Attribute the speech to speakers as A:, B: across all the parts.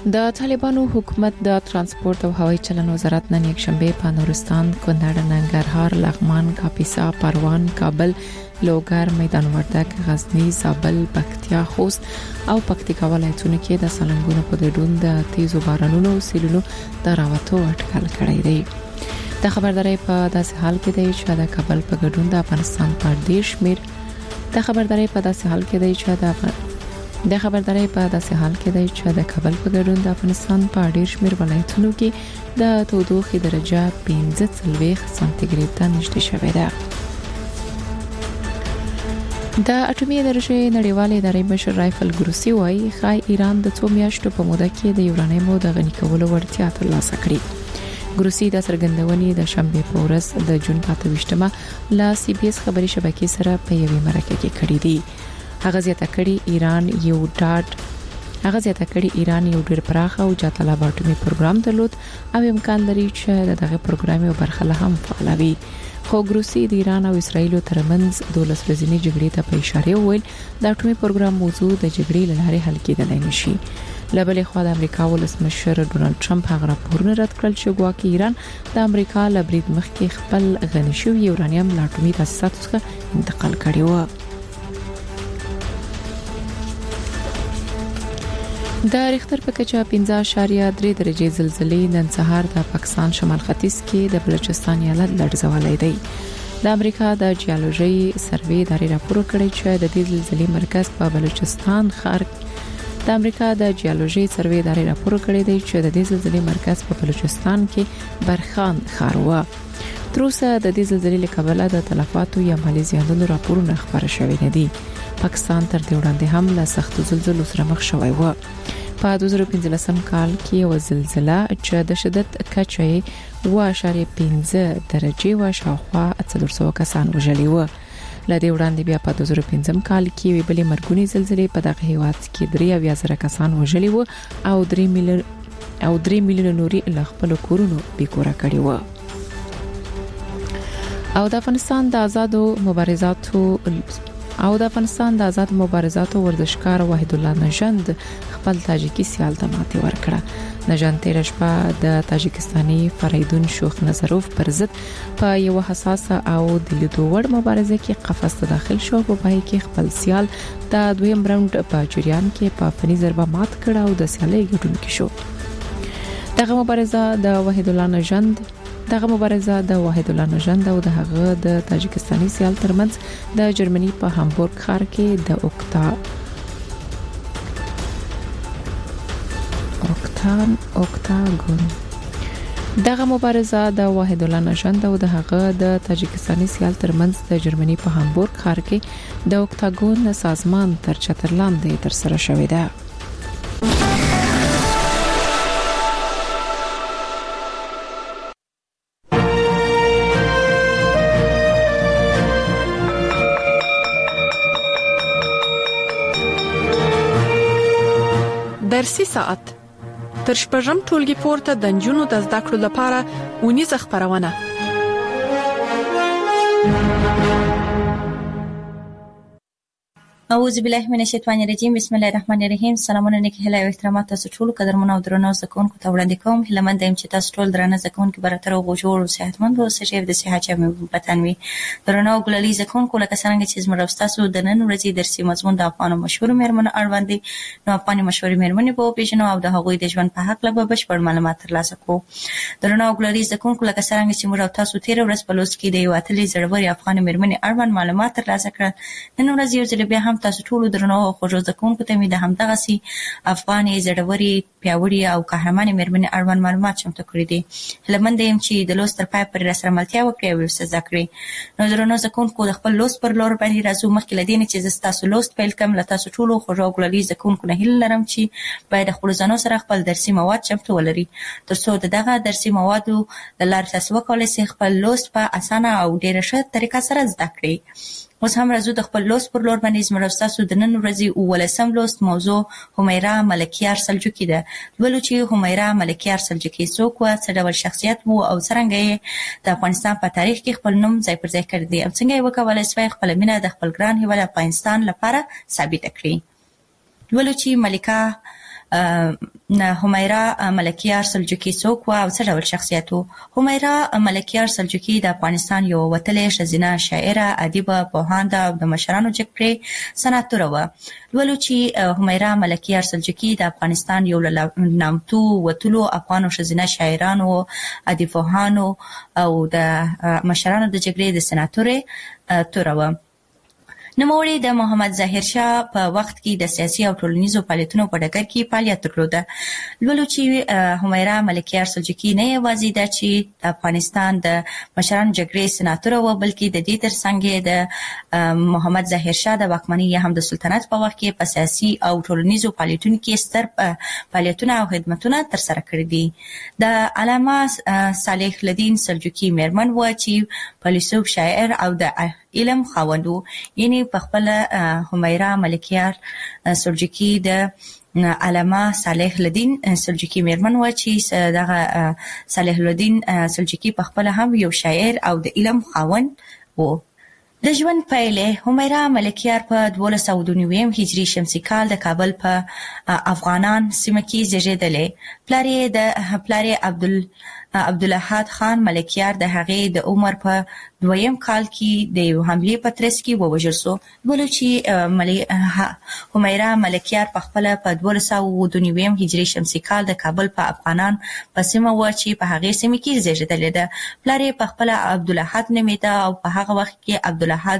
A: د طالبانو حکومت د ترانسپورت او هوایي چلن وزارت نن یکشنبه په نورستان، کونړ، ننګرهار، لغمان، کاپیسا، پروان، کابل، لوګر، میدان وردګ، غزنی، زابل، پکتیا، خوست او پکتیکا ولایتونو کې د سالنګونو په ګډون د تیزو بارانونو او سیلونو د راوتو اټکل کړی دی. د خبرداري په داسې حال کې دی چې د کابل په ګډون د افغانستان په ډیر شمیر د خبرداري په داسې حال کې دی چې د کابل په ګډون د افغانستان په ډیر شمیر ولایتونو کې د تودوخې درجه 15 سانتیګریډ ته نږدې شوې ده. د اټومي انرژي نړیوالې ادارې مشر رایفل ګروسی وايي خای ایران د 2 میاشتو په موده کې د یورانیم د غني کولو وړتیا ترلاسه کړې. ګروسی د څرګندونې د شنبه په ورځ د جون 28 لا سی بي اس خبري شبکې سره په یوې مرکه کې کړې دي. هغه زیاته کړي ایران یو ډېر پراخ او جاتلا اټومي پروګرام درلود او امکان لري چې دغه پروګرام یو برخه له هم فعالوي. خو ګروسی د ایران او اسرایل ترمنځ 12 ورځې جګړې ته په اشاره وویل د اټومي پروګرام موضوع د جګړې لاره حل کېدلای نشي. لبلې خو د امریکا ولسمشر ډونالد ټرمپ هغه راپورونه رد کړل چې ګواکې ایران د امریکا له برید مخکې خپل غني شوی یورانیم له اټومي تاسیساتو څخه انتقال کړی و. د ریختر په کچه 15.3 درجه زلزلې نن سهار د پاکستان شمال ختیځ کې د بلوچستان ایالت لړزولې دی. د امریکا د جیولوژي سروې ادارې راپور کړی چې د دې زلزلې مرکز په بلوچستان ښار په بلوچستان کې برخان ښار و. تر اوسه د دې زلزلې له کبله د تلفاتو یا مالي زیانونو راپورونه خبر شوي نه دي. پاکستان تر دې وړاندې هم له سختو زلزلو سره مخ شوی و. په 2015 کال کې یو زلزلہ چې د شدت کچه 1.5 درجه و شاوخوا 400 کسان وژلي و. لدې وړاندې بیا په 2015 کال کې وی بلې مرګونی زلزلې په دغه هیواد کې 3,000 کسان وژلي و او 3 میلیون نوري له خپل کورونو بیکوره کړي و. او د افغانستان د آزاد مبارزاتو ورزشکار وحید الله نژند خپل تاجیکی سیال ته ماتې ورکړه. نژند تیر شپه د تاجکستاني فریدون شوخ نظروف پر ضد په یو حساسه او د لیدو وړ مبارزه کې قفس ته داخل شو. په پای کې خپل سیال د دویم راوند په جریان کې په فني ضربه مات کړ او د سیالۍ ګډونکو شو. دغه مبارزه د وحید الله نژند او د هغه د تاجکستاني سیال ترمنځ د جرمني په هامبورګ ښار کې د اوکتاګون دغه مبارزه د وحید الله نژند او د هغه د تاجکستاني سیال ترمنځ د جرمني په هامبورګ ښار کې د اوکتاګون سازمان تر چتر لاندې تر سره شوې ده.
B: درسي ساعت تر شپږم ټولګي پورته د نجونو د زده کړو لپاره اونیزه خبرونه.
C: اعوذ بالله من الشیطان الرجیم. بسم الله الرحمن الرحیم. سلامونه نیک هیله او احترامات تاسو ټول قدرمنو او درنو زکونکو ته وړاندې کوم. هیلمن دایم چې تاسو ټول درنه زکونکو براتر او جوړ او صحتمند او سجیب د صحت چمه پتن وي. درنو ګلالي زکونکو لکه څنګه چې زموږ تاسو د نن ورځې درسي مضمون د افغان مشهور مېرمنو اړوند دي. نو افغان مشهور مېرمنې په پیژنو او د هغوی د ژوند په حق له بشپړ معلومات ترلاسه کوو. درنو ګلالي زکونکو لکه څنګه چې موږ تاسو تیر ورځ په لوست کې د یو اتلې زړوري افغان مېرمنې اړوند معلومات ترلاسه کړل. نن ورځ یو ځل بیا هم تاسو ټول درنو او خوږو زکونکو ته مې د همدغه سي افغاني زړوري پیاوړي او قهرمانه مېرمنې اړوند معلومات چمتو کړی دي. هیلمن دایم چې د لوست تر پای پورې راسره ملتیا وکړئ او ورسره ذکرې. نو درنو زکونکو د خپل لوست پر لور باندې راځو. مخکې لدې نه چې تاسو لوست پیل کوم له تاسو ټول خوږو ګلالي زکونکو نه هیله لرم چې باید خپل ځانو سره خپل درسي مواد چمتو ولري ترڅو دغه درسي موادو د لارې تاسو وکولای شئ خپل لوست په اسانه او ډیره ښه طریقه سره زده کړئ. اوس هم راځو د خپل لوست پر لور باندې زموږ تاسو د نن ورځې اولسم لوست موضوع همیرا ملکیار سلجوقي ده. ولو چې همیرا ملکیار سلجوقي څوک و، څه ډول شخصیت وو او څنګه یې د افغانستان په تاریخ کې خپل نوم ځای پر ځای کړی دی او څنګه یې وکولای شوی خپل مینه د خپل ګران هیواد افغانستان لپاره ثابت کړي. ولو چې ملکه همیرا ملکیار سلجوقي څوک و او څه ډول شخصیت و؟ همیرا ملکیار سلجوقي د افغانستان یو وتلې ښځینه شاعره، ادیبه، پوهانده او د مشرانو جګړې سناتوره وه. لولو چې همیرا ملکیار سلجوقي د افغانستان یو له نامتو وتلو افغانو ښځینه شاعرانو، ادیبانو او د مشرانو د جګړې د سناتورې توره وه. نوموړي د محمد ظاهر شاه په وخت کې د سیاسي او ټولنیزو فعالیتونو په ډګر کې فعالیت درلوده. لولو چې همیرا ملکیار سلجوقي نه یوازې ده چې د افغانستان د مشرانو جګړې سناتوره وه، بلکې د دې ترڅنګ د محمد ظاهر شاه د واکمنۍ یا هم د سلطنت په وخت کې په سیاسي او ټولنیزو فعالیتونو کې ستر فعالیتونه او خدمتونه ترسره کړي دي. د علامه صالح الدین سلجوقي میرمن وه چې فیلسوف، شاعر او د علم خاوند و. یعنی په خپل همیرا ملکیار سلجوقي د علامه صالح الدین سلجوقي میرمن و چې دغه صالح الدین سلجوقي په خپل هم یو شاعر او د علم خاوند و. د ژوند پیلې همیرا ملکیار په 1292 هجری شمسي کال د کابل په افغانان سیمه کې زیږېدلی. پلار عبدالاحد خان ملکیار د هغې د عمر په 2م کال کې د یو حملې په ترڅ کې ووژل سو. ولو چې همیرا ملکیار په خپل په 1292 هجری شمسي کال د کابل په افغانان په سیمه و چې په هغې سیمه کې زیږېدلی ده. پلار یې په خپل عبدالاحد نومېده او په هغه وخت کې عبدالاحد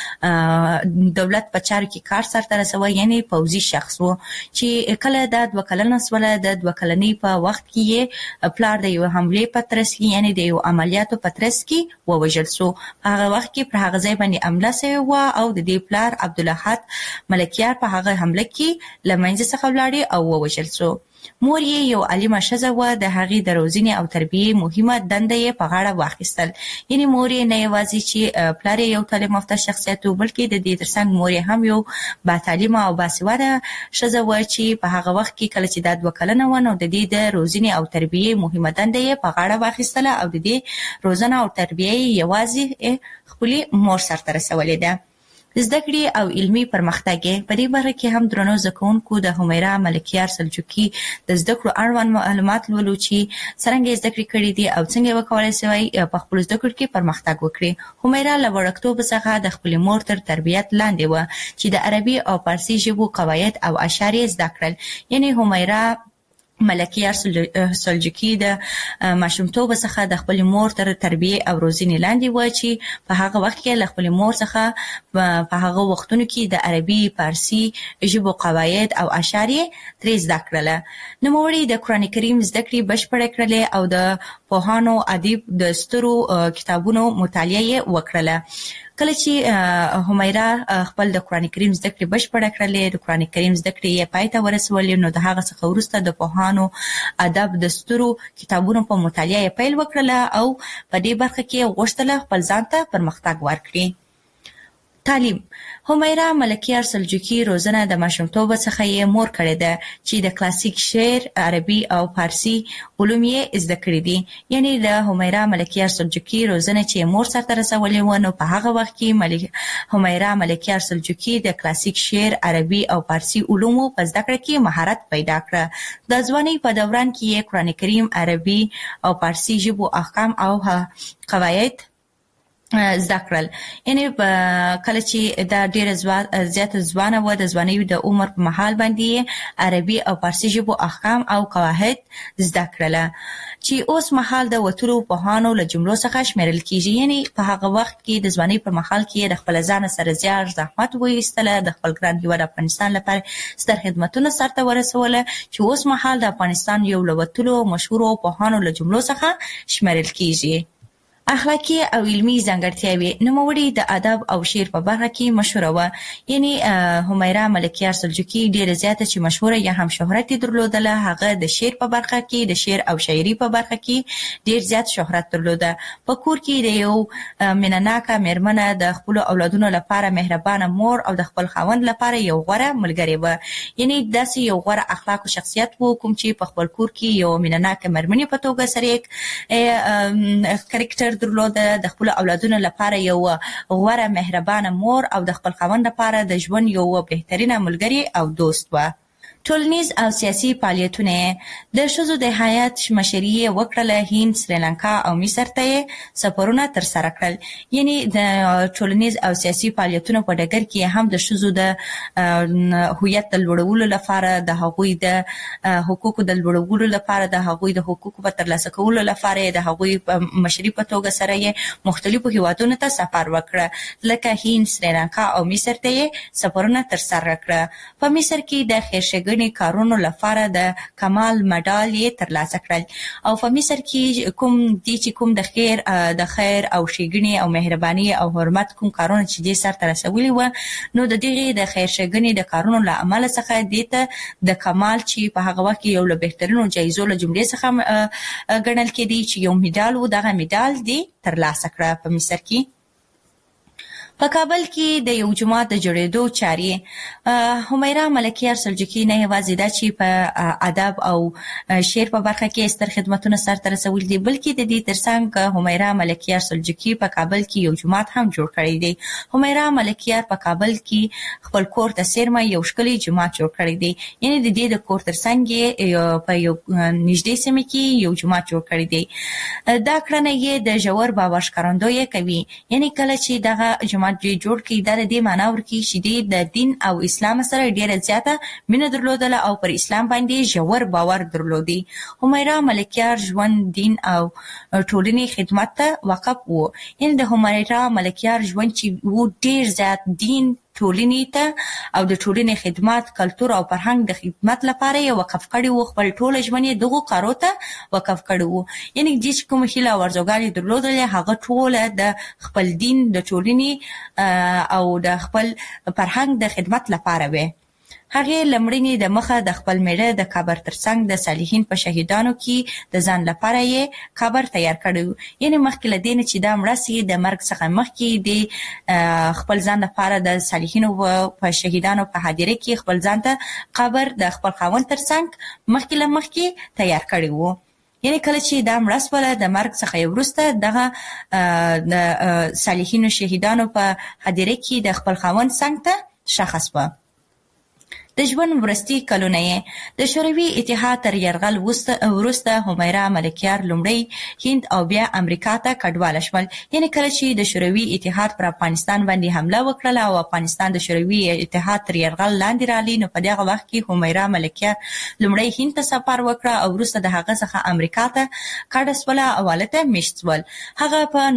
C: د دولت په چارو کې کار سرته رسوه، یعنی پوځي شخص و چې کله د 2 کلنه سوله. د 2 کلنۍ په وخت کې پلار د یو حملې په ترڅ کې، یعنی د یو عملیاتو په ترڅ کې ووژل سو. په هغه وخت کې پر هغه ځای باندې حمله شوې وه او د دې پلار عبدالاحد ملکیار په هغه حمله کې له منځه څخه ولاړې او ووژل سو. مور یې یو عالمه ښځه وه، د هغې د روزنې او تربیې مهمه دنده یې په غاړه واخیستل. یعنی مور یې نه یوازې چې پلار یې یو تعلیم یافته شخصیت و، بلکې د دې ترڅنګ مور یې هم یو باتعلیمه او باسواده ښځه وه چې په هغه وخت کې کله چې دا 2 کلنه وه، نو د دې د روزنې او تربیې مهمه دنده یې په غاړه واخیستله او د دې روزنه او تربیه یې یوازې خپلې مور سرته رسولې ده. زده کړې او علمي پرمختګ په دې برخه کې هم درنو زده کوونکو د همیرا ملکیار سلجوقي د زده کړو اړوند معلومات لولو چې څرنګه زده کړې کړې دي او څنګه وکولای شي په خپل زده کړو کې پرمختګ وکړي. همیرا له وړکتوب څخه د خپل مور تر تربیت لاندې و چې د عربي او فارسي ژبو قواعد او اشعار زده کړل. یعنی همیرا ملکیار سلجوقي د ماشومتوب څخه د خپل مور تر تربیه او روزنې لاندې و چې په هغه وخت کې له خپل مور څخه په هغه وختونو کې د عربي، فارسي ژبو قواعد او اشعار ترې زده کړل. نوموړي د قرآن کریم زده کړې بشپړه کړلې او د پوهانو، ادیب د سترو کتابونو مطالعه وکړله. کله چې همیرا خپل د قرآن کریم زده کړې بشپړه کړلې، د قرآن کریم زده کړې یې پای ته ورسولې، نو د هغه څخه وروسته د پوهانو، ادب د سترو کتابونو په مطالعه یې پیل وکړله او په دې برخه کې غوښتله خپل ځان ته پرمختګ ورکړي. تعلیم همیرا ملکیار سلجوقي روزنه د ماشومتوب څخه یې مور کړې ده چې د کلاسیک شعر، عربي او فارسي علوم یې زده کړي دي. یعنی د همیرا ملکیار سلجوقي روزنه چې مور سرته رسولې و، نو په هغه وخت کې همیرا ملکیار سلجوقي د کلاسیک شعر، عربي او فارسي علومو په زده کړه کې مهارت پیدا کړ. د ځوانۍ په دوران کې یې قرآن کریم، عربي او فارسي ژبو احکام او قواعد زده کړل. یعنی کله چې دا ډیره زیاته ځوانه و، د ځوانۍ د عمر په مهال باندې عربي او فارسي ژبو احکام او قواعد زده کړل چې اوس مهال د وتلو پوهانو له جملو څخه شمیرل کیږي. یعنی په هغه وخت کې د ځوانۍ په مهال کې د خپل ځان سره زیار زحمت وایستله، د خپل ګران هیواد افغانستان لپاره ستر خدمتونه سرته ورسوله چې اوس مهال د افغانستان یو له وتلو مشهورو پوهانو له جملو څخه شمیرل کیږي. اخلاقی او علمی ځانګړتیاوې نوموړي د ادب او شعر په برخه کې مشهوره و. یعنی همیرا ملکیار سلجوقي ډیره زیاته چې مشهوره یا هم شهرت درلودله، هغه د شعر په برخه کې، د شعر او شاعري په برخه کې ډیر زیات شهرت درلوده. په کور کې د یو مینناکه میرمنه، د خپل اولادونو لپاره مهربانه مور او د خپل خاوند لپاره یو غوره ملګری و. یعنی داسې یو غوره اخلاق او شخصیت و کوم چې په خپل کور کې یو مینناکه میرمنې په توګه سره کریکټر درلوده، د خپل اولادونو لپاره یو غوره مهربانه مور او د خپل خاوند لپاره د ژوند یو بهترینه ملګری او دوست و. ټولنیز او سیاسي فعالیتونه د ښځو د هیات مشري وکړه. هند، سریلانکا او مصر ته سفرونه تر سره کړل. یعنی د ټولنیز او سیاسي فعالیتونو په ډګر کې هم د ښځو د هویت د لوړولو لپاره، د هغوی د حقوقو د لوړولو لپاره، د هغوی د حقوقو په ترلاسه کولو لپاره، د هغوی مشري په توګه سره یې مختلفو هیوادونو ته سفر وکړه، لکه هند، سریلانکا او مصر ته سفرونه تر سره کړه. په مصر کې د خیرښېګڼې کارونو لپاره د کمال مډال یې ترلاسه کړل. او په مصر کې کوم د خیر او ښېګڼې او مهرباني او حرمت کوم کارونه چې دې سرته رسولي و، نو د دغه د خیرښېګڼې د کارونو له امله څخه دته د کمال چې په هغه وخت یو له بهترینو جایزو له جملې څخه ګڼل کېدی چې یو میډال و، دغه میډال دې ترلاسه کړه. په مصر کې په کابل کې د یو جماعت د جوړېدو چارې همیرا ملکیار سلجوقي نه یوازې دا چې په ادب او شعر په برخه کې ستر خدمتونه سرته رسولي دي، بلکې د دې ترڅنګ همیرا ملکیار سلجوقي په کابل کې یو جماعت هم جوړ کړی دی. همیرا ملکیار په کابل کې خپل کور ته څیرمه یو ښکلی جماعت جوړ کړی دی. یعنی د دې د کور ترڅنګ په یو نږدې سیمه کې یو جماعت جوړ کړی دی. دا کړنه یې د ژور باور ښکارندویي کوي. یعنی کله چې دغه جماعت جوړ کړي، دا د دې معنا ورکوي چې د دین او اسلام سره ډیره زیاته مینه درلودله او پر اسلام باندې ژور باور درلودي. همیرا ملکیار ژوند، دین او ټولنې خدمت ته وقف وو. یعنی د همیرا ملکیار ژوند چې وو ډیر زیات دین، ټولنې ته او د ټولنې خدمات، کلتور او فرهنګ د خدمت لپاره یې وقف کړی وو. خپل ټول ژوند یې دغو کارو ته وقف کړی وو. یعنی چې کوم هیله او ارزوګانې درلودلې، هغه ټوله د خپل دین، د ټولنې او د خپل فرهنګ د خدمت لپاره وي. هغه لمړنی د مخه د خپل میړه د قبر ترڅنګ د صالحین په شهیدانو کې د ځان لپاره یې قبر تیار کړو. یعنی مخکې له دې چې دا مړه د مرګ څخه مخکې د خپل ځان لپاره د صالحینو په شهیدانو په حاضر کې خپل ځان ته قبر د خپل خاوند ترڅنګ مخکې تیار کړی وو. یعنی کله چې دا مړه سوله، د مرګ څخه وروسته دغه د صالحینو شهیدانو په حاضر کې د خپل خاوند څنګ ته شخص و. د ژوند وروستي کلونه یې د شوروي اتحاد تر یرغل وروسته همیرا ملکیار لومړی هند او بیا امریکا ته کډواله شول. یعنی کله چې د شوروي اتحاد پر افغانستان باندې حمله وکړه او افغانستان د شوروي اتحاد تر یرغل لاندې رالی، نو په دغه وخت کې همیرا ملکیار لومړی هند ته سفر وکړه او وروسته د هغه څخه امریکا ته کډه شوله او هلته میشت شول. هغه په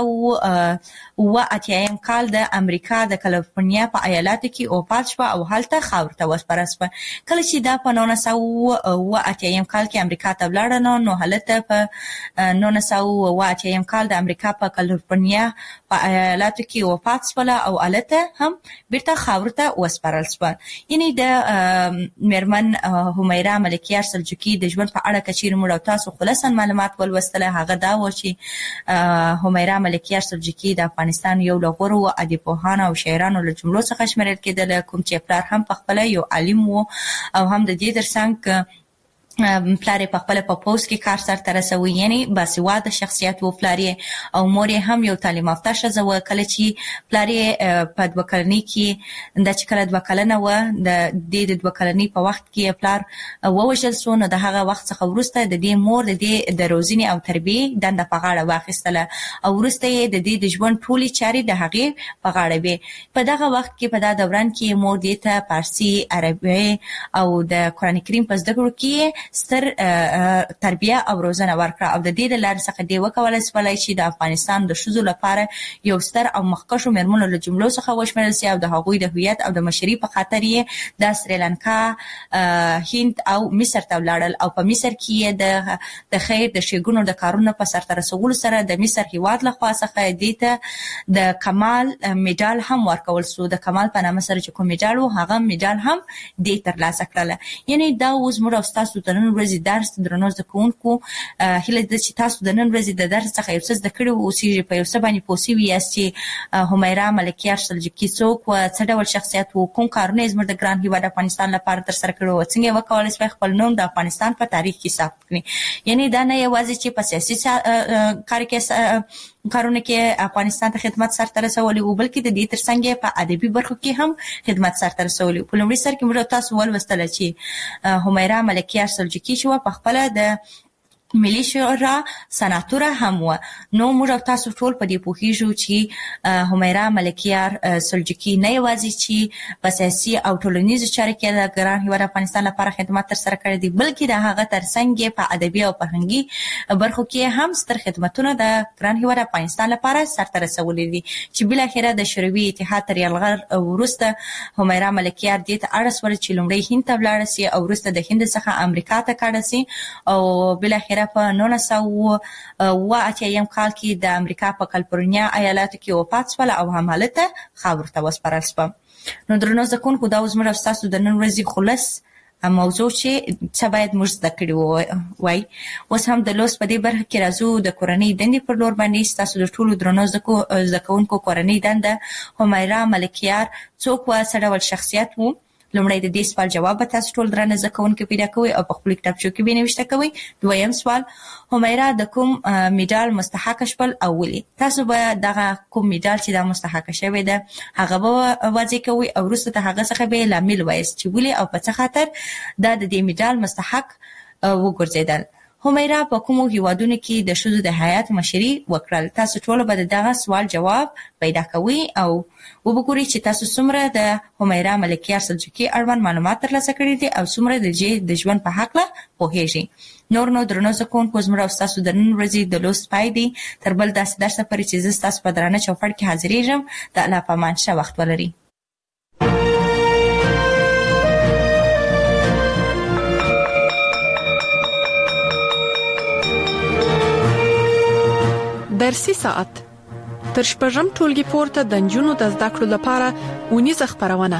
C: 1980 کال د امریکا د کالیفورنیا په ایالاتو کې وفات شوه او هلته خاور ته وسپاره شوه. کله چې دا په 1980 کال کې امریکا ته ولاړه، نو هلته په 1980 کال د امریکا په کالیفورنیا په ایالاتو کې وفات شوله او هلته هم بیرته خاور ته وسپارل شوه. یعنی د میرمن همیرا ملکیار سلجوقي د ژوند په اړه که چیرې موږ تاسو خلاصا معلومات ولوستله، هغه دا و چې همیرا ملکیار سلجوقي د افغانستان یو له غوره ادیبپوهانو او شاعرانو له جملو څخه شمیرل کېدله، کوم چې پلار هم په خپله یو عالم و او هم د دې ترڅنګ پلار په خپل په پوسټ کې کار سره رسوي. یعنی باسواده شخصیت و پلار او مور هم یو تعلیم یافته ښځه و. کله چې پلار په 2 کلنۍ کې د چې کله 2 کلنه و، د 2 کلنۍ په وخت کې پلار ووژل شو، نو د هغه وخت څخه وروسته د دې مور د روزنې او تربیې دنده په غاړه واخیستله او وروسته یې د دې د ژوند ټولې چارې د هغې په غاړه وې. په دغه وخت کې په دا دوران کې مور دې ته فارسي، عربي او د قرآن کریم په زده کړو کې ستر تربیه او روزنه ورکړه او د دې لارې څخه دی وکولای شولای چې د افغانستان د ښځو لپاره یو ستر او مخکښو میرمنو له جملو څخه وشمېرل شي او د هغوی د هویت او د مشري په خاطر یې د سریلانکا، هند او مصر ته ولاړل او په مصر کې د خیر د ښېګڼو د کارونو په سرته رسولو سره د مصر هیواد لخوا څخه دې ته د کمال میډال هم ورکول شو. د کمال په نامه سره چې کوم میډال و، هغه میډال هم دې ترلاسه کړله. یعنی دا اوس موږ او تاسو ته نن ورځې درس درنو زده کوونکو هیله ده چې تاسو د نن ورځې د درس څخه یو څه زده کړي اوسئ، په یو څه باندې پوه شوي یاست چې همیرا ملکیار سلجوقي څوک و، څه ډول شخصیت و، کوم کارونه یې زموږ د ګران هیواد افغانستان لپاره ترسره کړي و، څنګه یې وکولای شوی خپل نوم د افغانستان په تاریخ کې ثبت کړي. یعنی دا نه یوازې چې په سیاسي کار کې کارونه کې افغانستان ته خدمت سرته رسولي او بلکې د دې ترڅنګ په ادبي برخو کې هم خدمت سرته رسولي. په لومړي سر کې موږ تاسو ولوستل چې همیرا ملکیار سلجوقي چې په خپل د ملي شورا سناتوره هم و. نو موږ تاسو ټول په دې پوهیږو چې همیرا ملکیار سلجوقي نه یوازې چې په سیاسي او ټولنیزو چارو کې د ګران هیواد افغانستان لپاره خدمات ترسره کړي دي بلکې د هغه ترڅنګ په ادبي او فرهنګي برخو کې هم ستر خدمتونه د ګران هیواد افغانستان لپاره سرته رسولي دي چې بل اخره د شوروي اتحاد تر یرغل وروسته همیرا ملکیار دې ته اړ شول چې لومړی هند ته ولاړ شي او وروسته د هند څخه امریکا ته کډه شي او بل اخره په 1980 کال کې د امریکا په کالیفورنیا ایالت کې وفات شول او همالته خاور ته وسپارل شو. نو درنو ځکونکو دا زموږ تاسو د نن ورځې خلاص موضوع چې څه باید موږ زده کړو وای. اوس هم د لوست په دې برخه کې راځو د کورنۍ دندې پر لور باندې. تاسو د ټولو درنو ځکونکو کورنۍ دنده همیرا ملکیار څوک و، څه ډول شخصیت وو؟ لومړی د دې سوال جواب به تاسو ټول درنه ځکونکو پیدا کوئ او په خپل کتابچو کې به نوشته کوئ. دویم سوال، همیرا د کوم میډال مستحق شول او ولې؟ تاسو به دغه کوم میډال چې دا مستحق شوی ده هغه به واضح کوئ او وروسته د هغه څخه به لامل وایست چې ولې او په څه خاطر دا د دې میډال مستحق وګرځیدل. همیرا په کومو هیوادونو کې د ښځو د حیات مشري وکړل؟ تاسو ټول به دغه سوال جواب پیدا کوئ او وګورئ چې تاسو څومره د همیرا ملکیار سلجوقي اړوند معلومات ترلاسه کړي دي او څومره د ژوند په حق له پوهیږئ. نو درنو ځکونکو زموږ او تاسو د نن ورځې د لوست پای دی. تر بل داسې درس پورې چې زه تاسو په درانه چوپړ کې حاضرېږم. د الله په امان ښه وخت ولرئ.
B: درسي ساعت تر شپږم ټولګي پورته د نجونو د زده کړو لپاره ونیزه خبرونه.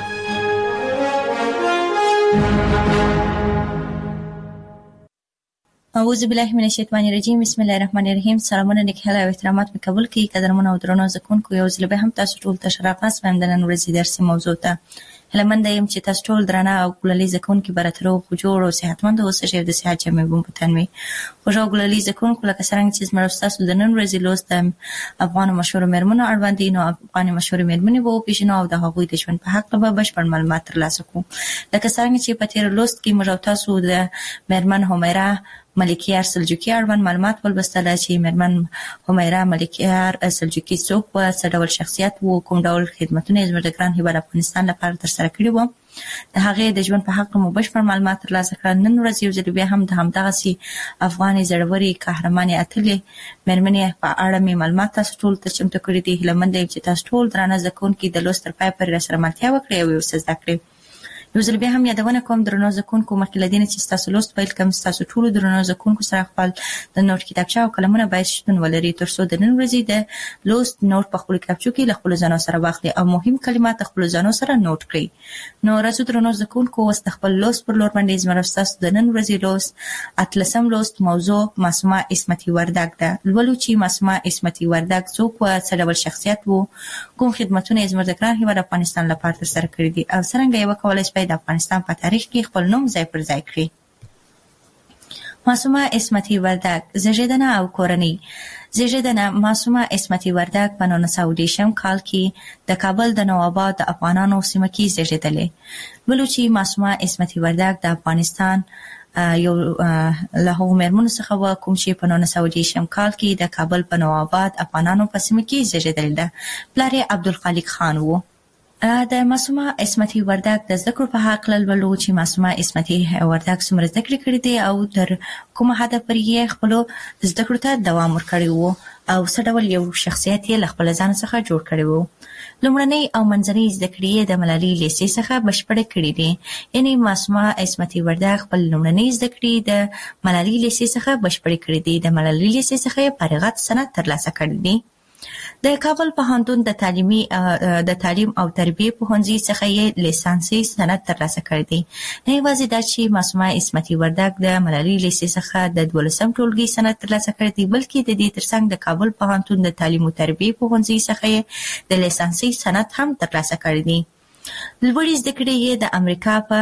C: اعوذ بالله من الشیطان الرجیم. بسم الله الرحمن الرحیم. سلامونه نیکه او احترامات مې قبول کړئ. قدرمن او درنو ځکونکو یو ځل به هم تاسو ټول ته شرافت وایم د نن ورځې درسي موضوع ته. هلمند یم چې تاسو ټول درنه او ګلالي ځکونکو براترو خو جوړ او صحتمند اوسئ چې د صحت جامې بوم پتنوي. خو جو ګلالي ځکونکو لکه څنګه چې زما تاسو د نن ورځې لوست افغان مشهور مېرمنو اړوند دي. نو افغان مشهور مېرمنې وو پیژنو او د هغوی د ژوند په حق به بشپړ معلومات ترلاسه کوو. لکه څنګه چې په تیر لوست کې موږ تاسو د مېرمن همیرا ملکیار سلجوقي اړوند معلومات ولوستل چې مېرمن همیرا ملکیار سلجوقي څوک و، څه ډول شخصیت وو، کوم ډول خدمتونه زموږ د ګران هیواد افغانستان لپاره ترسره کړي وو. د هغې د ژوند په حق مو بشپړ معلومات ترلاسه کړل. نن ورځ یو ځل بیا هم د همدغسې افغانې زړورې قهرمانې اتلې مېرمنې په اړه مې معلومات تاسو ټول ته چمتو کړي دي. هیله مند یم چې تاسو ټول درانه زده کوونکي د لوست تر پایه پورې راسره ملتیا وکړئ او یو څه زده کړئ. یو ځل بیا هم یادونه کوم درنو زکونکو مخکې له دې نه چې تاسو لوست پیل کوم تاسو ټول درنو زکونکو سره خپل د نوٹ کتابچه او قلمونه باید شتون ولري ترڅو د نن ورځې د لوست نوٹ په خپل کتابچو کې له خپل ځانو سره واخلي او مهم کلمات خپل ځانو سره نوٹ کړئ. نو راځو درنو زکونکو اوس د خپل لوست پر لور باندې زموږ تاسو د نن ورځې لوست اتلسم لوست موضوع معصومه عصمتي وردګ ده. لولو چې معصومه عصمتي وردګ څوک و، څه ډول شخصیت وو، کوم خدمتونه زموږ د ګران هیواد افغانستان لپاره ترسره کړي دي او څنګه یې وکولای شي د افغانستان په تاریخ کې خپل نوم ځای پر ځای کړي. معصومه عصمتي وردګ زیږیدنه او کورنۍ. زیږیدنه معصومه عصمتي وردګ په 1910 کال کې د کابل د نوآباد د افغانانو سیمه کې زیږیدلې. ولو چې معصومه عصمتي وردګ د افغانستان یو له هغو مېرمنو څخه و کوم چې په 1910 کال کې د کابل په نوآباد افغانانو په سیمه کې زیږیدلې ده. پلار یې عبدالخالق خان و. د معصومه عصمتي وردګ د زده کړو په هکله لولو چې معصومه عصمتي وردګ څومره زده کړې کړې دي او تر کومه حده پورې یې خپلو زده کړو ته دوام ورکړی و او څه ډول یو شخصیت یې له خپل ځان څخه جوړ کړی و. لومړنۍ او منځنۍ زده کړې یې د ملالۍ لیسې څخه بشپړې کړې دي. یعنې معصومه عصمتي وردګ خپل لومړنۍ زده کړې د ملالۍ لیسې څخه بشپړې کړې دي. د ملالۍ لیسې څخه یې فارغت سند ترلاسه کړی دی. د کابل پوهنتون د تعلیم او تربیې پوهنځي څخه یې لیسانسي سند ترلاسه کړی دی. نه یوازې دا چې معصومه عصمتي وردګ د ملالۍ لیسې څخه د 12م ټولګي سند ترلاسه کړی دی بلکې د دې ترڅنګ د کابل پوهنتون د تعلیم او تربیې پوهنځي څخه یې د لیسانسي سند هم ترلاسه کړی دی. لوړې زده کړې یې د امریکا په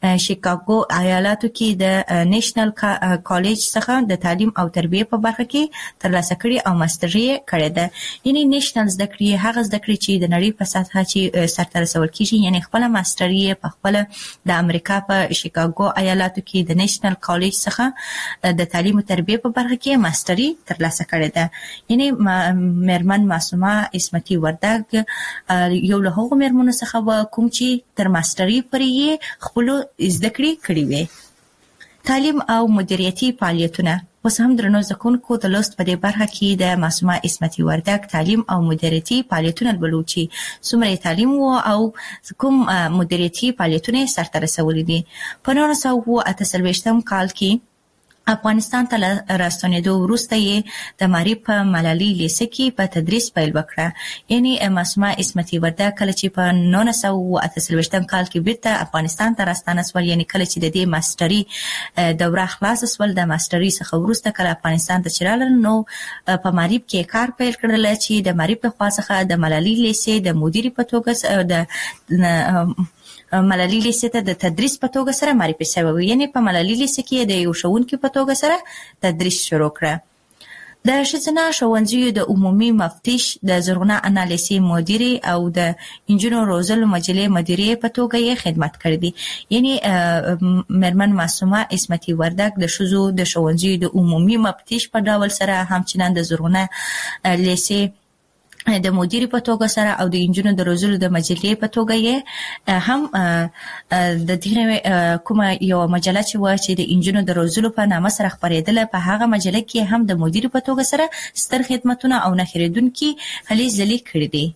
C: شیکاګو ایالاتو کې د نېشنل کالج څخه د تعلیم او تربیه په برخه کې ترلاسه کړي او ماستري کړې ده. یعنی نېشنل زده کړې هغه زده کړې چې د نړۍ په سطحه چې سرته رسول کیږي، یعنی خپل ماستري په خپل د امریکا په شیکاګو ایالاتو کې د نېشنل کالج څخه د تعلیم او تربیه په برخه کې ماستري ترلاسه کړې ده. یعنی مېرمن معصومه عصمتي وردګ یو له هغو مېرمنو څخه کوم چې تر ماستري پورې خپل زده کړې وي. تعلیم او مدیریتي فعالیتونه اوس هم درنو زکونکو د لوست په دې برخه کې د معصومه عصمتي وردګ تعلیم او مدیریتي فعالیتونه بلوچي څومره تعلیم او کوم مدیریتي فعالیتونه سرته رسولي دي. په 1948 کال کې افغانستان ته راستنېدو وروسته یې د معارف په ملالي لیسه کې په تدریس پیل وکړه. یعنی معصومه عصمتي وردګ کله چې په 1948 کال کې بیرته افغانستان ته راستنه شول، یعنی کله چې د دې ماستري دوره خلاص شول، د ماستري څخه وروسته کله افغانستان ته چرال نو په معارف کې کار پیل کړل چې د معارف په خوا څخه د ملالي لیسه د مدیر په توګه د ملالي لیسه ته د تدریس په توګه سره معرفي شوی. یعنی په ملالي لیسه کې د یو ښوونکي په توګه سره تدریس شروع کړ. د ښځینه ښوونځیو د عمومي مفتش، د زرغونه انا لیسې مدیرې او د انجونو روزلو مجلې مدیرې په توګه یې خدمت کړی دی. یعنی مېرمن معصومه عصمتي وردګ د ښځو د ښوونځیو د عمومي مفتش په ډول سره همچنان د زرغونه لیسې د مدیر په توګه سره او د انجونو د روزلو د مجلې په توګه یې هم د دې کومه یو مجله چې د انجونو د روزلو په نامه سره خپرېدله، په هغه مجله کې هم د مدیر په توګه سره ستر خدمتونه او نه هېرېدونکي هلې ځلې کړي دي.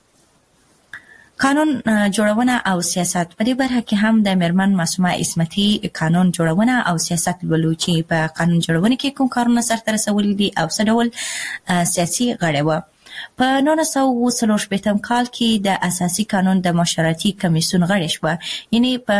C: قانون جوړونه او سیاست په دې برخه کې هم د مېرمن معصومه عصمتي قانون جوړونه او سیاست بلوچي په قانون جوړونه کې کوم کارونه سرته رسولي دي او څه ډول سیاسي غړي و. په 1940 کال کې د اساسي قانون د مشورتي کمیسیون غړی شو. یعنی په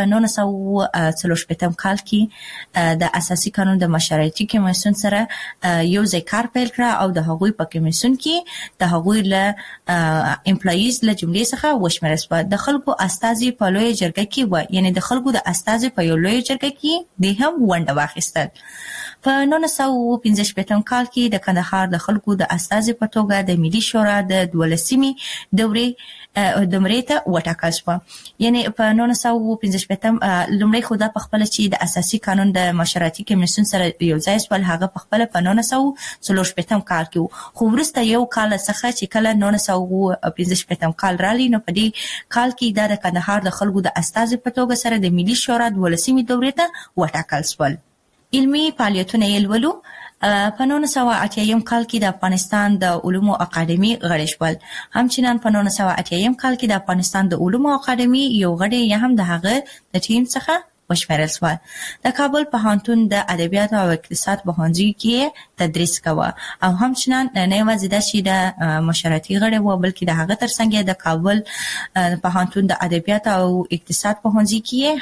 C: 1940 کال کې د اساسي قانون د مشورتي کمیسیون سره یو ځای کار پیل کړ او د هغوی په کمیسیون کې د هغوی له امپلایز له جملې څخه وشمېرل شو. د خلکو استازي په لوی جرګه کې و، یعنی د خلکو د استازي په یو لوی جرګه کې د هم ونډه واخیستل. په 1915 کال کې د کندهار د خلکو د استازي په توګه د ملي شورا د 12مې دورې ته وټاکل شو. یعنی په 1915 لومړی خو دا په خپل چې د اساسي قانون د مشورتي کمیسیون سره یو ځای شول، هغه په خپل په 1940 کال کې، خو وروسته یو کال څخه چې کله 1915 کال رالی نو په دې کال کې د کندهار د خلکو د استازي په توګه سره د ملي شورا 12مې دورې ته وټاکل شول. علمي فعالیتونه یې لولو. په 1980 کال کې د افغانستان د علومو اکاډمي غړی شول. همچنان په 1980 کال کې د افغانستان د علومو اکاډمي یو غړی یا هم د هغه د ټیم څخه وشمېرل شو. د کابل پوهنتون د ادبیات او اقتصاد پوهنځي کې تدریس کاوه او همچنان نه یوازې د شي د مشورتي غړی و، بلکې د هغه ترڅنګ د کابل پوهنتون د ادبیات او اقتصاد پوهنځي کې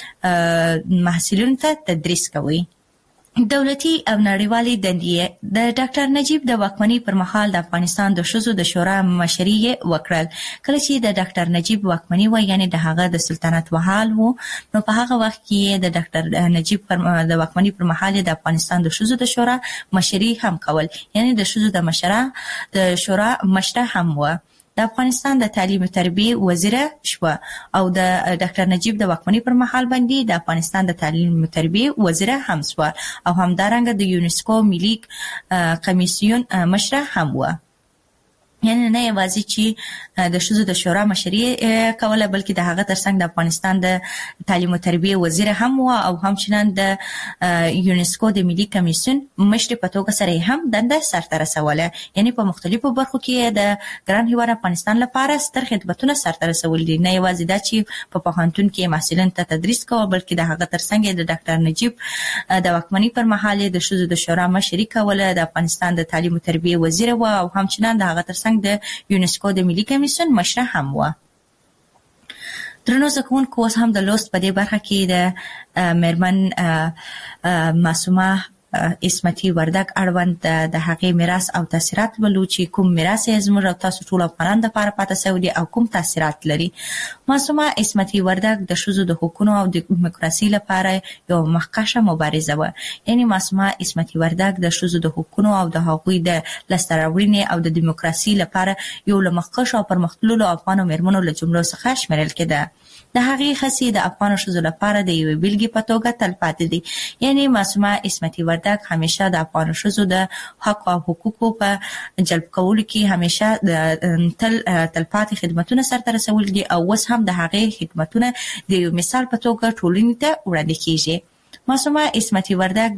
C: هم محصلینو ته تدریس کوي. دولتي او نړیوالي دندې د ډاکټر نجیب د واکمنۍ پر مهال د افغانستان د ښځو د شورا مشري وکړل. کله چې د ډاکټر نجیب واکمنۍ و، یعنی د هغه د سلطنت وحال وو، نو په هغه وخت کې د ډاکټر نجیب د واکمنۍ پر مهال د افغانستان د ښځو د شورا مشري هم کول، یعنی د ښځو د شورا مشره هم و. د افغانستان د تعلیم او تربیه وزیر شو او د ډاکټر نجیب د واکمنۍ پر مهال باندې د افغانستان د تعلیم او تربیه وزیر هم شو او همدارنګه د یونسکو ملي کمیسیون مشره هم و. یعنی نه یوازې چې د ښځو د شورا مشري کوله، بلکې د هغه ترڅنګ د افغانستان د تعلیم او تربیه وزیر هم و او همچنان د یونسکو د ملي کمیسیون مشر په توګه سره هم دنده سرته رسوله. یعنی په مختلفو برخو کې د ګران هیواد افغانستان لپاره ستر خدمتونه سرته رسول دي. نه یوازې دا چې په پوهنتون کې محصلین ته تدریس کوي، بلکې د هغه ترڅنګ د ډاکټر نجیب د واکمنۍ پر مهال د ښځو د شورا مشري کوله، د افغانستان د تعلیم او تربیه وزیر و او همچنان د هغه ترڅنګ د یونسکو د ملي کمیسیون مشره هم و. درنو زکونکو اوس هم د لوست په دې برخه کې د مېرمن معصومه اسمتي وردګ اړوند د هغې میراث او تاثیرات ولو چې کوم میراث یې زموږ او تاسو ټول افغانانو لپاره پاتې شوی دی او کوم تاثیرات لري. معصومه اسمتي وردګ د ښځو د حقوقو او د دیموکراسي لپاره یو مخکښه مبارزه و. یعنی معصومه اسمتي وردګ د ښځو د حقوقو او د هغوی د لاسته راوړنې او د دیموکراسي لپاره یو له مخکښو او پرمختللو افغان مېرمنو له جملو څخه شمیرل کېده. د هغې هڅې د افغان ښځو لپاره د یوې بیلګې په توګه تلپاتې دي. یعنی معصومه اسمتي وردګ همیشه د افغان ښځو د حق او حقوقو په جلب کولو کې همیشه تلپاتې خدمتونه سرته رسولي دي او اوس هم د هغې خدمتونه د یو مثال په توګه ټولنې ته وړاندې کیږي. معصومه اسمتي وردګ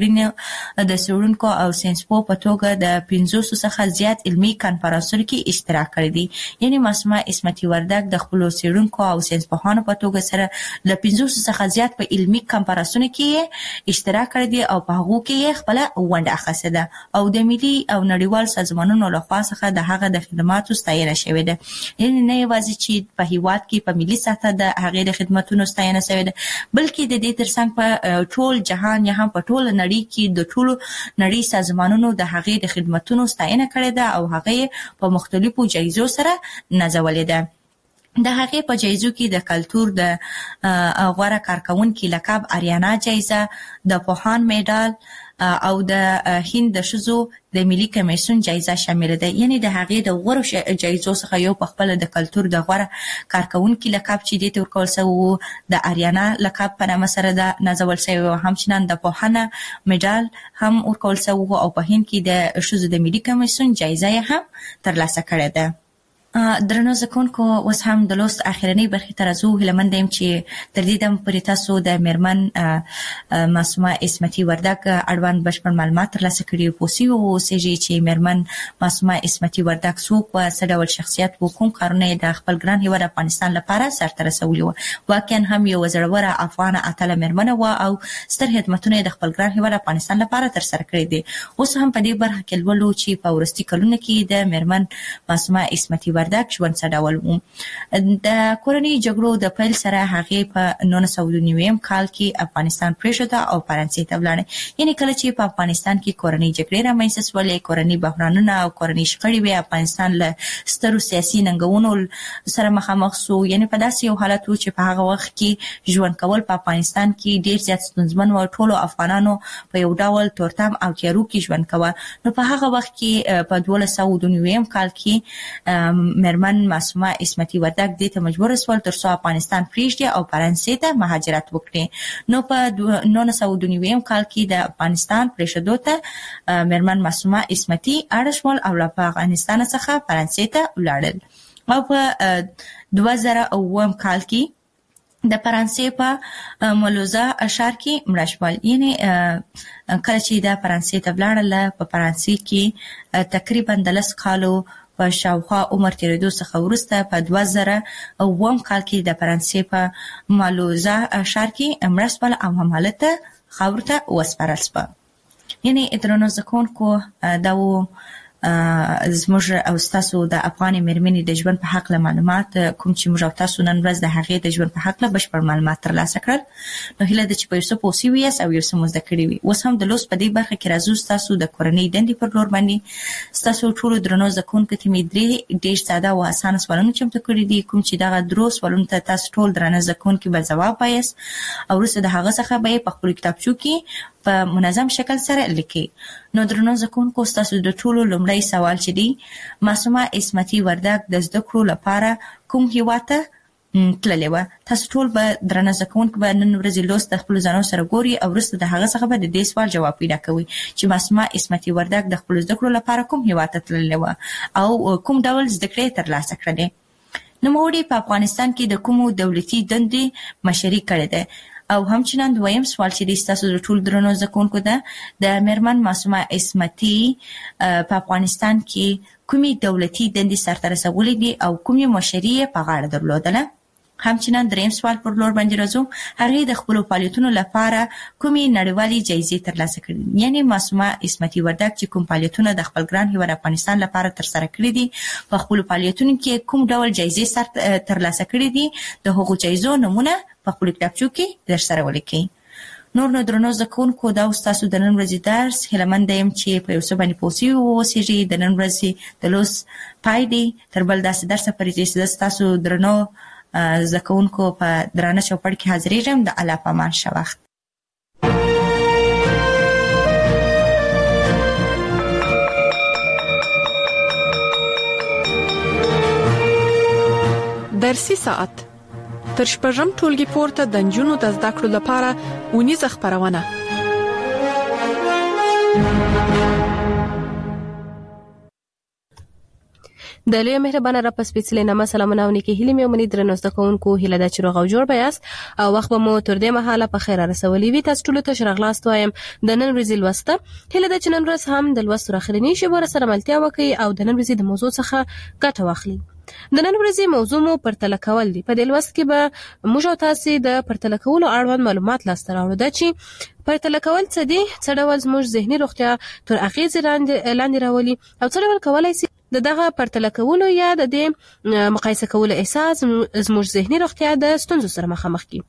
C: د څېړونکو او ساینسپوه په توګه د 500 څخه زیات علمي کانفرانسونو کې اشتراک کړی دی. یعنی معصومه اسمتي وردګ د خپلو څېړونکو او ساینسپوهانو په توګه سره له 500 څخه زیات په علمي کانفرانسونو کې اشتراک کړی دی او په هغو کې خپل ونډه اخیستې ده او د ملي او نړیوال سازمانونو لخوا څخه د هغه د خدماتو ستاینه شوې ده. یعنی نه یوازې چې په هیواد کې په ملي سطح د هغې د خدماتو ستاینه شوې ده بلکې د دې ترڅنګ په ټول جهان یا هم په ټول نړۍ کې د ټولو نړۍ سازمانونو د هغې د خدماتو ستاینه کړې ده او هغه په مختلفو جایزو سره نازولې ده. د هغې په جایزو کې د کلتور د غوره کارکونکي لقب آریانا جایزه، د پوهان میډال او د هند د ښځو د ملي کمیسیون جایزه شامل ده. یعنی د هغې د غوره جایزو څخه یو په خپل د کلتور د غوره کارکونکي لقب چې دې ته ورکول شوی د آریانا لقب په نامه سره ده نازول شوی او همچنان د پوهانه میډال هم ورکول شوی او په هند کې د ښځو د ملي کمیسیون جایزه هم ترلاسه کړې ده. درنو زکونکو اوس هم د لوست اخرنی برخې ته راځو. هیلهمند یم چې تر دې دم پورې تاسو د میرمن معصومه اسمتي وردګ اړوند بشپړ معلومات ترلاسه کړي پوه شوي اوسئ چې میرمن معصومه اسمتي وردګ څوک وه، څه ډول شخصیت و، کوم کارونه یې د خپل ګران هیواد افغانستان لپاره سرته رسولي وه. واقعا هم یوه زړوره افغانه اتله میرمنه وه او ستر خدمتونه یې د خپل ګران هیواد افغانستان لپاره ترسره کړي دي. اوس هم په دې برخه کې لولو چې په وروستي کلونو کې د میرمن معصومه اسمتي وردګ ژوند څه ډول و. د کورنۍ جګړو د پیل سره هغې په 1999 کال کې افغانستان پرېښود او فرانسې ته ولاړه. یعنی کله چې په افغانستان کې کورنۍ جګړې رامنځته شولې، کورنۍ بحرانونه او کورنۍ شخړې وې، افغانستان له سترو سیاسي ننګونو سره مخامخ شو. یعنی په داسې یو حالت و چې په هغه وخت کې ژوند کول په افغانستان کې ډېر زیات ستونزمن و. ټولو افغانانو په یو ډول تورتم او تیارو کې ژوند کوه. نو په هغه وخت کې په 1299 کال کې میرمن معصومه اسمتي وردګ دې ته مجبور شول ترڅو افغانستان پرېږدي او فرانسې ته مهاجرت وکړي. نو په 1999 کال کې د افغانستان پرېښودو ته میرمن معصومه اسمتي اړ شول او له افغانستان څخه فرانسې ته ولاړل او په 2009 کال کې د فرانسې په مولوزا ښار کې مړه شول. یعنی کله چې د فرانسې ته ولاړله په فرانسې کې تقریبا د 10 کالو په شاوخوا عمر تیریدو څخه وروسته په 2009 کال کې د فرانسې په مالوزا ښار کې مړه شول او همالته خاورو ته وسپارل شول. یعنی درنو زکونکو دا و زموږ او تاسو د افغان میرمنې د ژوند په حق له معلومات کوم چې موږ او تاسو نن ورځ د هغې د ژوند په حق له بشپړ معلومات ترلاسه کړل. نو هیله ده چې په یو څه پوه شوي یاست او یو څه مو زده کړي وي. اوس هم د لوست په دې برخه کې راځو ستاسو د کورنۍ دندې پر لور باندې. ستاسو ټولو درنو زکونکو ته مې ډېر ساده او اسانه سوالونه چمتو کړي دي کوم چې دغه درو سوالونو ته تاسو ټول درنه زکونکي به ځواب وایاست او وروسته د هغه څخه به یې په خپلو کتابچو کې په منظم شکل سره لیکي. نو درنو زکونکو ستاسو د ټولو لومړی سوال چې دی معصومه اسمتي وردګ د زده کړو لپاره کوم هیواد ته تللې وه؟ تاسو ټول به درنه زکونکو به نن ورځې لوست د خپلو ځانونو سره ګوري او وروسته د هغه څخه به د دې سوال جواب پیدا کوئ چې معصومه اسمتي وردګ د خپلو زده کړو لپاره کوم هیواد ته تللې وه او کوم ډول زده کړې ترلاسه کړلې. نوموړې په افغانستان کې د کومو دولتي دندې مشري کړې ده او همچنان دویم سوال چې د تاسو د ټول درنو زکونکو ده د میرمن معصومه اسمتي په افغانستان کې کومې دولتي دندې سرته رسولې دي او کومې مشري یې په غاړه درلودله. همچنان دریم سوال پر لور باندې راځو. هغې د خپلو فعالیتونو لپاره کومې نړیوالې جایزې ترلاسه کړي. یعنی معصومه اسمتي وردګ چې کوم فعالیتونه د خپل ګران هیواد افغانستان لپاره ترسره کړي دي په خپلو فعالیتونو کې کوم ډول جایزې ترلاسه کړي دي د هغو جایزو نومونه په خپلو کتابچو کې درسره ولیکئ. نور نو درنو زکونکو دا تاسو د نن ورځې درس هیلمند یم چې په یو څه باندې پوسی اوسېږي د نن ورځې د لوس پای دی تر بل داسې درس پرې چې تاسو درنو زکونکو په درانه چوپړ کې حاضرېږم د الله پامان شه وخت.
B: درسي ساعت تر شپږم ټولګي پورته د نجونو د زده کړو لپاره اونیزه خپرونه.
D: د لوی مهربانه را په سپېڅلې نامه سلامونه او نیکې هیلې مې ومني درنو زده کوونکو هیله ده چې روغ او جوړ به یاست او وخت به مو تر دې مهاله په خیر رسولی وي. تاسو ټولو ته ښه راغلاست وایم د نن ورځې لوسته. هیله ده چې نن ورځ هم د لوست تر اخرنۍ شېبو سره ملتیا وکړئ او د نن ورځې د موضوع څخه ګټه واخلئ. د نن ورځې موضوع مو پرتله کول دي. په دې لوست کې به موږ او تاسو د پرتله کولو اړوند معلومات لاسته راوړو. دا چې پرتله کول څه دي، څه ډول زموږ ذهني روغتیا تر اغېز لاندې راولي او څه ډول کولای شي دغه پرتله کولو یا د دې مقایسه کولو احساس زموږ ذهني روغتیا د ستونزو سره مخامخ کړي.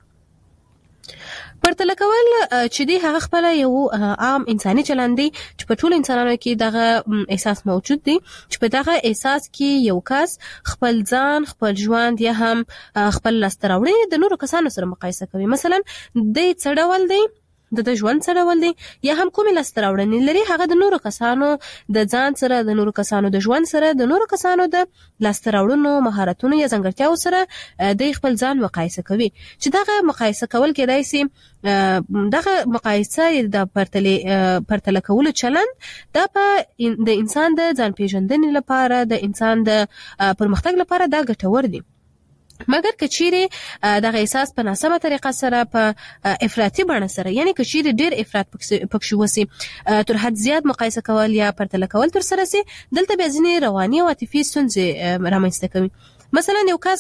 D: پرتله کول چې دی هغه خپل یو عام انساني چلند دی چې په ټولو انسانانو کې دغه احساس موجود دی چې په دغه احساس کې یو کس خپل ځان، خپل ژوند یا هم خپل لاسته راوړنې د نورو کسانو سره مقایسه کوي. مثلا د څه ډول دی، د ژوند څه ډول دی یا هم کومې لاسته راوړنې لري، هغه د نورو کسانو د ځان سره، د نورو کسانو د ژوند سره، د نورو کسانو د لاسته راوړنو، مهارتونو یا ځانګړتیاو سره د خپل ځان مقایسه کوي. چې دغه مقایسه کول کېدای شي دغه مقایسه د پرتله کولو چلند دا په د انسان د ځان پیژندنې لپاره، د انسان د پرمختګ لپاره دا ګټور دی. مګر کچيري دغه احساس په ناسمه طریقه سره په افراطي بڼه سره، یعنی کچيري ډیر افراط پکښ وسی، تر حد زیات مقایسه کول یا پرتله کول تر سره سي، دلته به ځینې رواني او عاطفي ستونزې رامنځته کوي. مثلا یو کس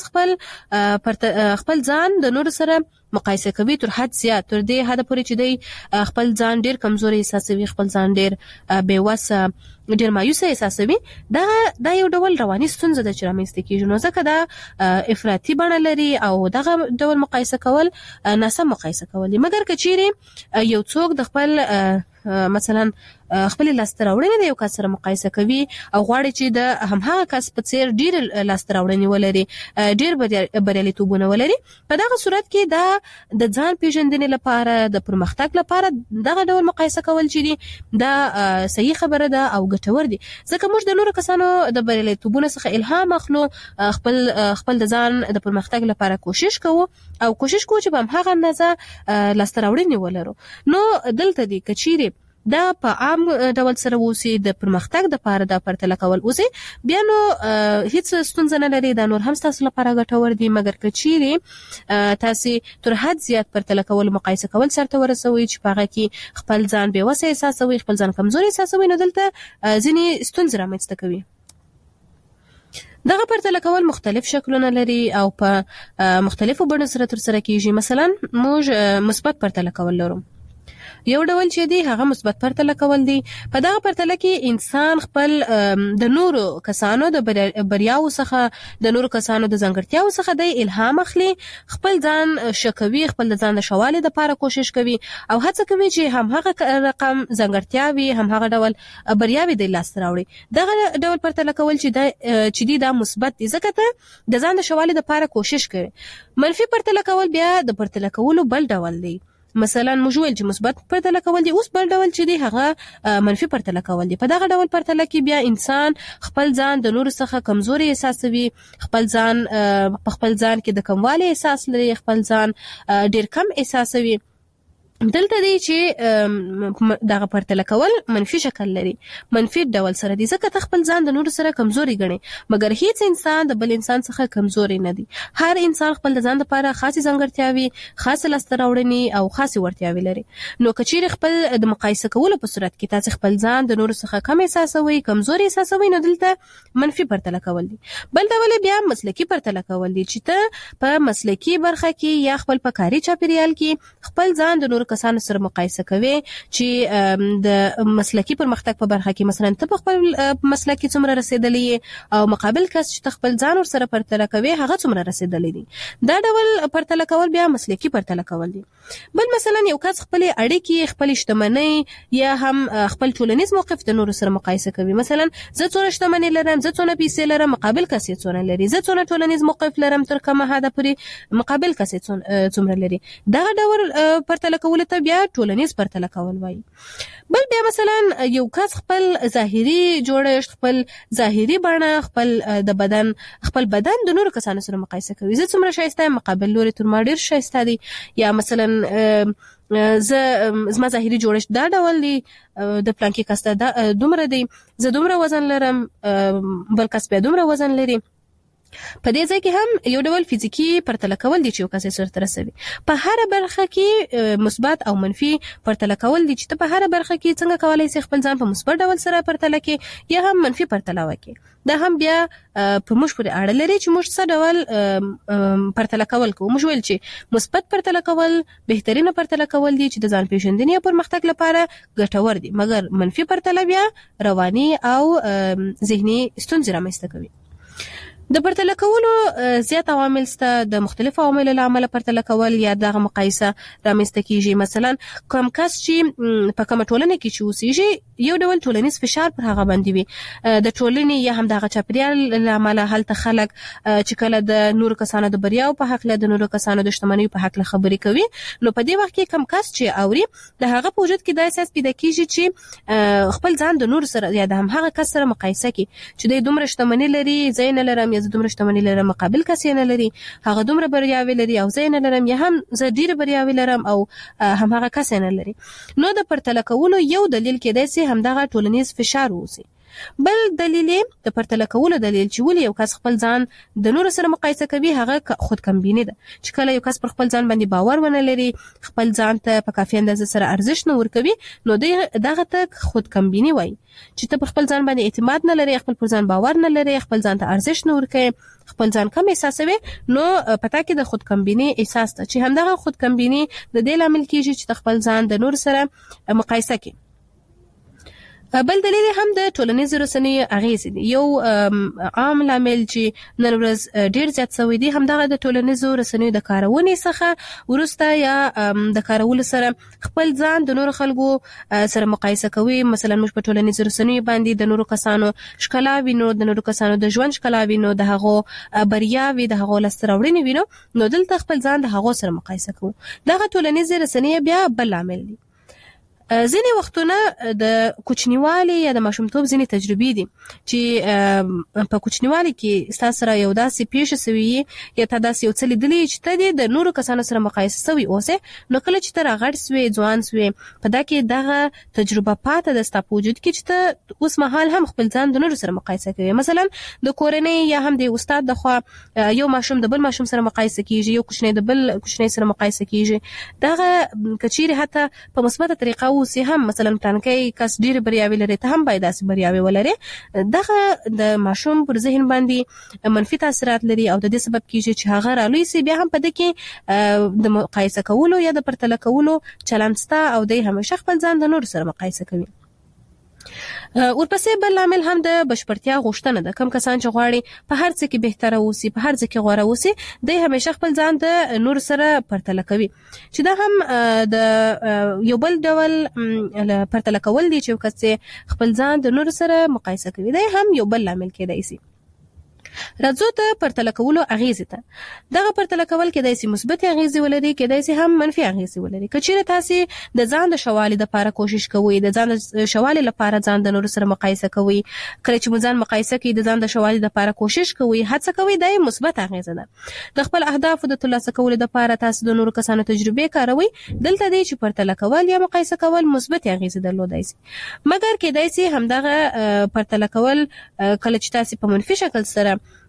D: خپل ځان د نور سره مقایسه کوي تر حد زیات، تر دې حد پورې چې دی خپل ځان ډیر کمزوري احساسوي، خپل ځان ډیر بېوسه، ډیر مایوسه احساسوي. دا یو ډول رواني ستونزه ده چې رامنځته کیږي. نو ځکه دا افراطي بڼه لري او دغه ډول مقایسه کول ناسم مقایسه کول دي. مګر کچيري یو څوک د خپل مثلا خپل لاسته راوړنې د یو کس سره مقایسه کوي او غواړي چې د همهغه کس په څیر ډیر لاسته راوړنې ولري، ډیر بریالیتوبونه ولري، په دغه صورت کې دا د ځان پیژندنې لپاره، د پرمختګ لپاره دغه ډول مقایسه کول چې دي دا صحیح خبره ده او ګټور دي. ځکه موږ د نورو کسانو د بریالیتوبونو څخه الهام اخلو، خپل د ځان د پرمختګ لپاره کوشش کوو او کوشش کوو چې په همهغه اندازه لاسته راوړنې ولرو. نو دلته دی کچيري دا په عام ډول سره وسی د پرمختګ د لپاره د پرتله کول وسی، بیا نو هیڅ ستونزه نه لري، دا نور هم تاسو لپاره ګټور دي. مګر کچيري تاسو تر حد زیات پرتله کول، مقایسه کول سره ورسوي چې په هغه کې خپل ځان بېوسه احساسوي، خپل ځان کمزوري احساسوي، نو دلته ځینې ستونزې رامنځته کوي. دغه پرتله کول مختلف شکلونه لري او په مختلفو بڼو سره ترسره کیږي. مثلا موږ مثبت پرتله کول لرو. یو ډول چې دی هغه مثبت پرتله کول دی. په دغه پرتله کې انسان خپل د نورو کسانو د بریاو څخه، د نورو کسانو د ځانګړتیاو څخه د الهام اخلي، خپل ځان شکوي، خپل د ځان د شوالي لپاره کوشش کوي او هڅه کوي چې همهغه رقم ځانګړتیاوي، همهغه ډول بریاوي د لاس راوړي. دغه ډول پرتله کول چې دی دا مثبت دی، ځکه ته د ځان د شوالي لپاره کوشش کوي. منفي پرتله کول بیا د پرتله کولو بل ډول دی. مثلا موږ ویل چې مثبت پرتله کول دي، اوس بل ډول چې دی هغه منفي پرتله کول دي. په دغه ډول پرتله کې بیا انسان خپل ځان د نورو څخه کمزوري احساسوي، خپل ځان کې د کموالي احساس لري، خپل ځان ډیر کم احساسوي. دلته دی چې دغه پرتله کول منفي شکل لري، منفي ډول سره دی، ځکه ته خپل ځان د نورو سره کمزوري ګڼي. مګر هیڅ انسان د بل انسان څخه کمزوري نه دی. هر انسان خپل د ځان لپاره خاصه ځانګړتیاوي، خاصه لاسته راوړنې او خاصه وړتیاوي لري. نو کچيري خپل د مقایسه کولو په صورت کې تاسو خپل ځان د نورو څخه کم احساسوي، کمزوري احساسوي، نو دلته منفي پرتله کول دي. بل ډول بیا مسلکی پرتله کول دي چې ته په مسلکی برخه کې یا خپل په کاري چاپیریال کې خپل ځان د نورو نور کسانو سره مقایسه کوي چې د مسلکی پرمختګ په برخه کې مثلا ته خپل مسلکی څومره رسیدلې او مقابل کس چې خپل ځان ور سره پرتله کوي هغه څومره رسیدلې دي. دا ډول پرتله کول بیا مسلکی پرتله کول دي. بل مثلا یو کس خپل اړیکې خپل شتمنۍ یا هم خپل ټولنیز موقف د نور سره مقایسه کوي. مثلا زه څونه شتمنۍ لرم، زه څونه پیسې لرم، مقابل کس یې څونه لري، زه څونه ټولنیز موقف لرم تر کومه حده پورې مقابل کس یې څومره لري. دا ډول پرتله کول ته بیا ټولنیز پرتله کول وایي. بل بیا مثلا یو کس خپل ظاهري جوړښت، خپل ظاهري بڼه، خپل بدن د نور کسانو سره مقایسه کوي. زه څومره ښایسته یم، مقابل لوري تر ما ډیر ښایسته دي. یا مثلا زما ظاهري جوړښت دا ډول دی، د پلانکی کس ته دومره دی، زه دومره وزن لرم، بل کس بیا دومره وزن لري. په دې ځای کې هم یو ډول فزیکی پرتله کول دي چې یو کس یې سره رسوي. په هر برخه کې مثبت او منفي پرتله کول دي چې ته په هر برخه کې څنګه کولای شې خپل ځان په مثبت ډول سره پرتله کې یا هم منفي پرتله وکړي. دا هم بیا په موږ پورې اړه لري چې موږ څه ډول پرتله کول کوو. موږ ویل چې مثبت پرتله کول بهترینه پرتله کول دي چې د ځان پیژندنې او پرمختګ لپاره ګټور دي، مګر منفي پرتله بیا رواني او ذهني ستونزې رامنځته کوي. د پرتله کولو زیات عوامل شته. د مختلفو عواملو له امله پرتله کول یا دغه مقایسه رامنځته کیږي. مثلا کوم کس چې په کومه ټولنه کې چې اوسېږي یو ډول ټولنیز فشار پر هغه باندې وي د ټولنې یا هم دغه چاپیریال له امله هلته خلک چې کله د نورو کسانو د بریاو په حق له د نورو کسانو د شتمنیو په حق له خبرې کوي، نو په دې وخت کې کوم کس چې اوري د هغه په وجود کې دا احساس پیدا کیږي چې خپل ځان د نور سره یا د هم هغه کس سره مقایسه کوي چې د دومره شتمنۍ لري، زه نه لرم، یا زه دومره شتمنۍ لرم مقابل کس یې نه لري، هغه دومره بریاوي لري او زه نه لرم، یا هم زه ډیره بریاوي لرم او هم هغه کس نه لري. نو د پرتله کولو یو دلیل کېدای شي همدغه ټولنیز فشار ووسی. بل دلیل د پرتله کولو دلیل چې ولې یو کس خپل ځان د نور سره مقایسه کوي هغه خودکمبیني ده. چې کله یو کس پر خپل ځان باندې باور ونه لري، خپل ځان ته په کافي اندازه سره ارزښت نه ورکوي، نو دغه ته خودکمبیني وایي. چې ته په خپل ځان باندې اعتماد نه لري، خپل پر ځان باور نه لري، خپل ځان ته ارزښت نه ورکوي، خپل ځان کم احساسوي، نو پتا کې د خودکمبیني احساس ته چې همدغه خودکمبیني د دې لامل کیږي چې خپل ځان د نور سره مقایسه کوي. بل دلیل هم د ټولنیز رسنیو اغیز دي. یو عام لامل چې نن ورځ ډیر زیات شوی دی همدغه د ټولنیز رسنیو د کارونې څخه ورسته یا د کارولو سره خپل ځان د نور خلکو سره مقایسه کوي. مثلا موږ په ټولنیز رسنیو باندې د نور کسانو ښکلا وینو، د نور کسانو د ژوند ښکلا وینو، د هغو بریاوي، د هغو لاسته راوړنې وینو، نو دلته خپل ځان د هغو سره مقایسه کوو. دغه ټولنیز رسنیو بیا بل لامل دي. ځینې وختونه د کوچنیوالي یا د ماشومتوب ځینې تجربې دي چې په کوچنیوالي کې ستاسو سره یو داسې پیښه شوې یا تا داسې یو څه لیدلی چې ته د نورو کسانو سره مقایسه شوی اوسې، نو کله چې ته راغټ شوې، ځوان شوې، په دا کې دغه تجربه پاته ده ستا په وجود کې چې ته اوس مهال هم خپل ځان د نورو سره مقایسه کوي. مثلا د کورنۍ یا هم د استاد د خوا یو ماشوم د بل ماشوم سره مقایسه کیږي، یو کوچنی د بل کوچنی سره مقایسه کیږي. دغه کچېرې حتی په مثبته طریقه اوسې هم مثلا پلانکی کس ډیر بریاوي لري، ته هم باید داسې بریاوي ولري، دغه د ماشوم پر ذهن باندې منفي تاثیرات لري او د دې سبب کیږي چې هغه رالوی سي بیا هم په دې کې د مقایسه کولو یا د پرتله کولو چلند ستا او د همیشه خپل ځان د نور سره مقایسه کوي. ورپسې بل عامل هم د بشپړتیا غوښتنه ده. کم کسان چې غواړي په هر څه کې بهتره اوسي، په هر څه کې غوره اوسي، دوی همیشه خپل ځان د نور سره پرتله کوي، چې دا هم د یو بل ډول پرتله کول دي چې یو کس خپل ځان د نور سره مقایسه کوي. دا هم یو بل لامل کېدای شي. راځو ته پرتله کولو اغیزې ته. دغه پرتله کول کېدای شي مثبت اغیزې ولري، کېدای شي هم منفي اغیزې ولري. که چیرې تاسو د ځان د شوالي لپاره کوشش کوئ، د ځان د شوالي لپاره ځان د نورو سره مقایسه کوئ، کله چې مو ځان مقایسه کوئ د ځان د شوالي لپاره کوشش کوئ، هڅه کوئ، دا یې مثبت اغیزه ده. د خپل اهدافو د ترلاسه کولو لپاره تاسو د نورو کسانو تجربې کاروئ. دلته دی چې پرتله کول یا مقایسه کول مثبت اغیزې درلودای شي، مګر کېدای شي همدغه پرتله کول کله چې تاسو په منفي شکل سره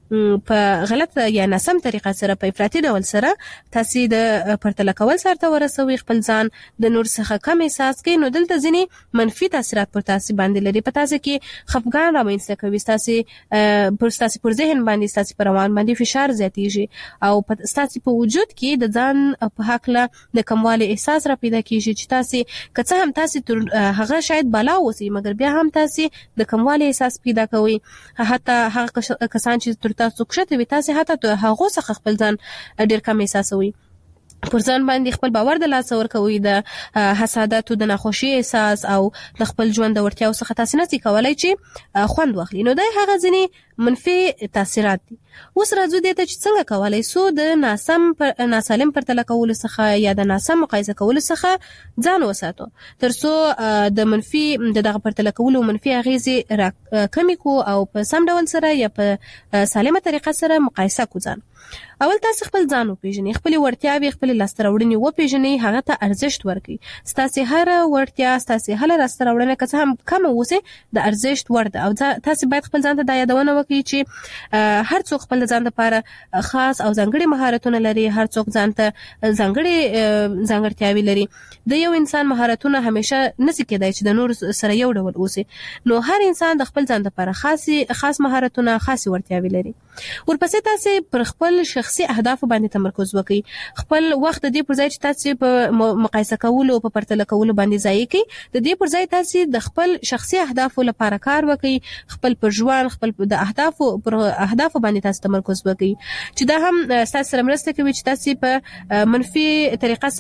D: په غلط یا ناسم طریقه سره په افراطي ډول سره تاسو د پرتله کول سره ورسوي خپل ځان د نور څخه کم احساس کوي نو دلته ځینی منفي تاثیرات پر تاسو باندې لري په تاسو کې خفګان رامنځته کوي تاسو پر ذهن باندې تاسو پر روان باندې فشار زیاتیږي او په تاسو په وجود کې د ځان په حق له د کموالي احساس را پیدا کیږي چې تاسو که څه هم تاسو هغه شاید بالا وسی مګر بیا هم تاسو د کموالي احساس پیدا کوي حتی هغه کسان چې تاسو کښته وي تاسو حتی هغه څخه خپل ځان ډیر کم احساسوي پر ځان باندې خپل باور د لاس ور کوي د حسادت او د ناخوشي احساس او د خپل ژوند د ورتیاو څخه تاسو نه کولای چې خوند واخلي نو دا هغه ځینی منفي تاثیرات دي اوس راځو دې ته چې څنګه کولای سو د ناسالم پرتله کول څخه یا د ناسم مقایسه کول څخه ځان وساتو ترڅو د منفي دغه پرتله کول او منفي اغیزې کمی کو او په سم ډول سره یا په سالمه طریقه سره مقایسه کو ځان اول تاسو خپل ځان وپیژنئ خپل وړتیاوې خپل لاستراوړنې وپیژنئ هغه ته ارزښت ورکړئ تاسو هر وړتیا تاسو هر لاستراوړنه که څه هم کم اوسه د ارزښت وړ ده او تاسو باید خپل ځان ته د یادونه وکړئ چې هر څوک خپل ځان لپاره خاص او ځانګړي مهارتونه لري هر څوک ځان ته ځانګړتیاوې لري د یو انسان مهارتونه همیشه نسی کېدای چې د نور سره یو ډول اوسي نو هر انسان د خپل ځان لپاره خاص مهارتونه خاص وړتیاوې لري ورپسې تاسو پر خپل شخصي اهداف باندې تمرکز وکړئ خپل وخت د دې پر ځای چې تاسو په مقایسه کول او په پرتله کول باندې ضایع کړئ د دې پر ځای تاسو د خپل شخصي اهداف لپاره کار وکړئ خپل پر ژوند خپل د اهداف باندې تاسو تمرکز وکړئ چې دا هم تاسو سره مرسته کوي چې تاسو په منفي طریقه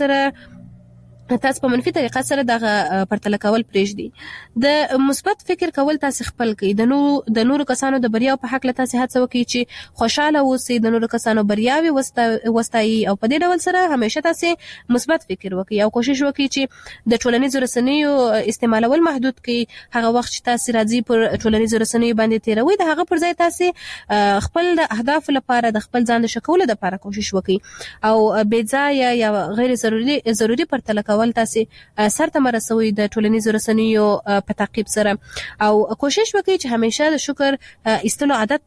D: سره دغه پرتله کول پرېږدي د مثبت فکر کول تاسو خپل کړئ د نورو کسانو د بریاو په حق له تاسو هڅه وکړئ چې خوشاله اوسئ د نورو کسانو بریاوي وستایي او په دې ډول سره همیشه تاسو مثبت فکر وکړئ او کوشش وکړئ چې د ټولنیزو رسنیو استعمالول محدود کړئ هغه وخت چې تاسو راځي پر ټولنیزو رسنیو باندې تیروي د هغه پر ځای تاسو خپل د اهداف لپاره د خپل ځان د شکولو لپاره کوشش وکړئ او بې ځایه یا غیر ضروري پرتله کول تاسو سرته مرسوي د ټولنیزو رسنیو په تعقیب سره او کوشش وکړئ چې همیشه د شکر ایستلو عادت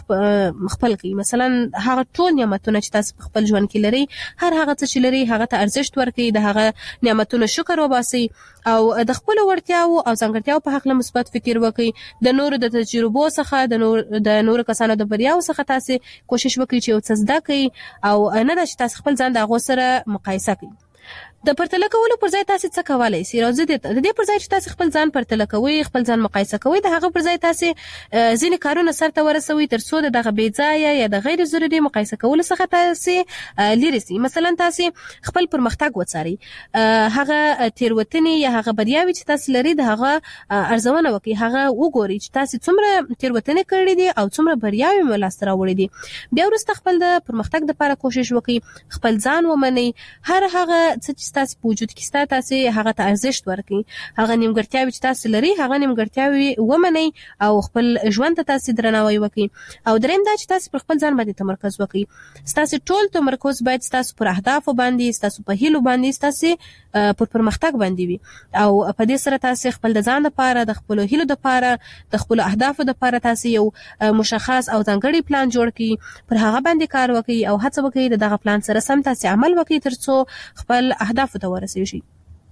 D: خپل کړئ مثلا هغه ټول نعمتونه چې تاسو خپل ژوند کې لري هر هغه څه چې لري هغه ته ارزښت ورکړئ د هغه نعمتونو شکر وباسئ او د خپل ورتیاو او ځانګړتیاو په حق له مثبت فکر وکړئ د نورو د تجربو څخه د نورو کسانو د بریاو څخه تاسو کوشش وکړئ چې یو څه زده کړئ او نه دا چې تاسو خپل ځان د هغو سره مقایسه کړئ د پرتله کولو پر ځای تاسو څه کولای شئ راځي د دې پر ځای چې تاسو خپل ځان پرتله کوئ خپل ځان مقایسه کوئ د هغه پر ځای تاسو ځینې کارونه سرته ورسوي ترڅو دغه بې ځایه یا د غیر ضروري مقایسه کولو څخه تاسو لري سي مثلا تاسو خپل پرمختګ وڅارئ هغه تیروتنې یا هغه بریاوي چې تاسو لري د هغه ارزونه وکړئ هغه وګورئ چې تاسو څومره تیروتنې کړې دي او څومره بریاوي مو لاسته راوړې دي بیا وروسته خپل د پرمختګ لپاره کوشش وکړئ خپل ځان ومنئ هر هغه څه تاسو په وجود کې تاسو هغه ته ارزښت ورکړئ هغه نیمګړتیاوې چې تاسو لري هغه نیمګړتیاوې ومنئ او خپل ژوند ته تاسو درناوی وکړئ او دریم دا چې تاسو پر خپل ځان باندې تمرکز وکړئ تاسو ټول تمرکز باید تاسو پر اهداف باندې تاسو په هیلو باندې تاسو پر پرمختګ باندې وي او په دې سره تاسو خپل د ځان لپاره د خپل هیلو لپاره د خپل اهدافو لپاره تاسو یو مشخص او ځانګړی پلان جوړ کړئ پر هغه باندې کار وکړئ او هڅه وکړئ دغه پلان سره سم تاسو عمل وکړئ ترڅو خپل اهداف ته ورسیږئ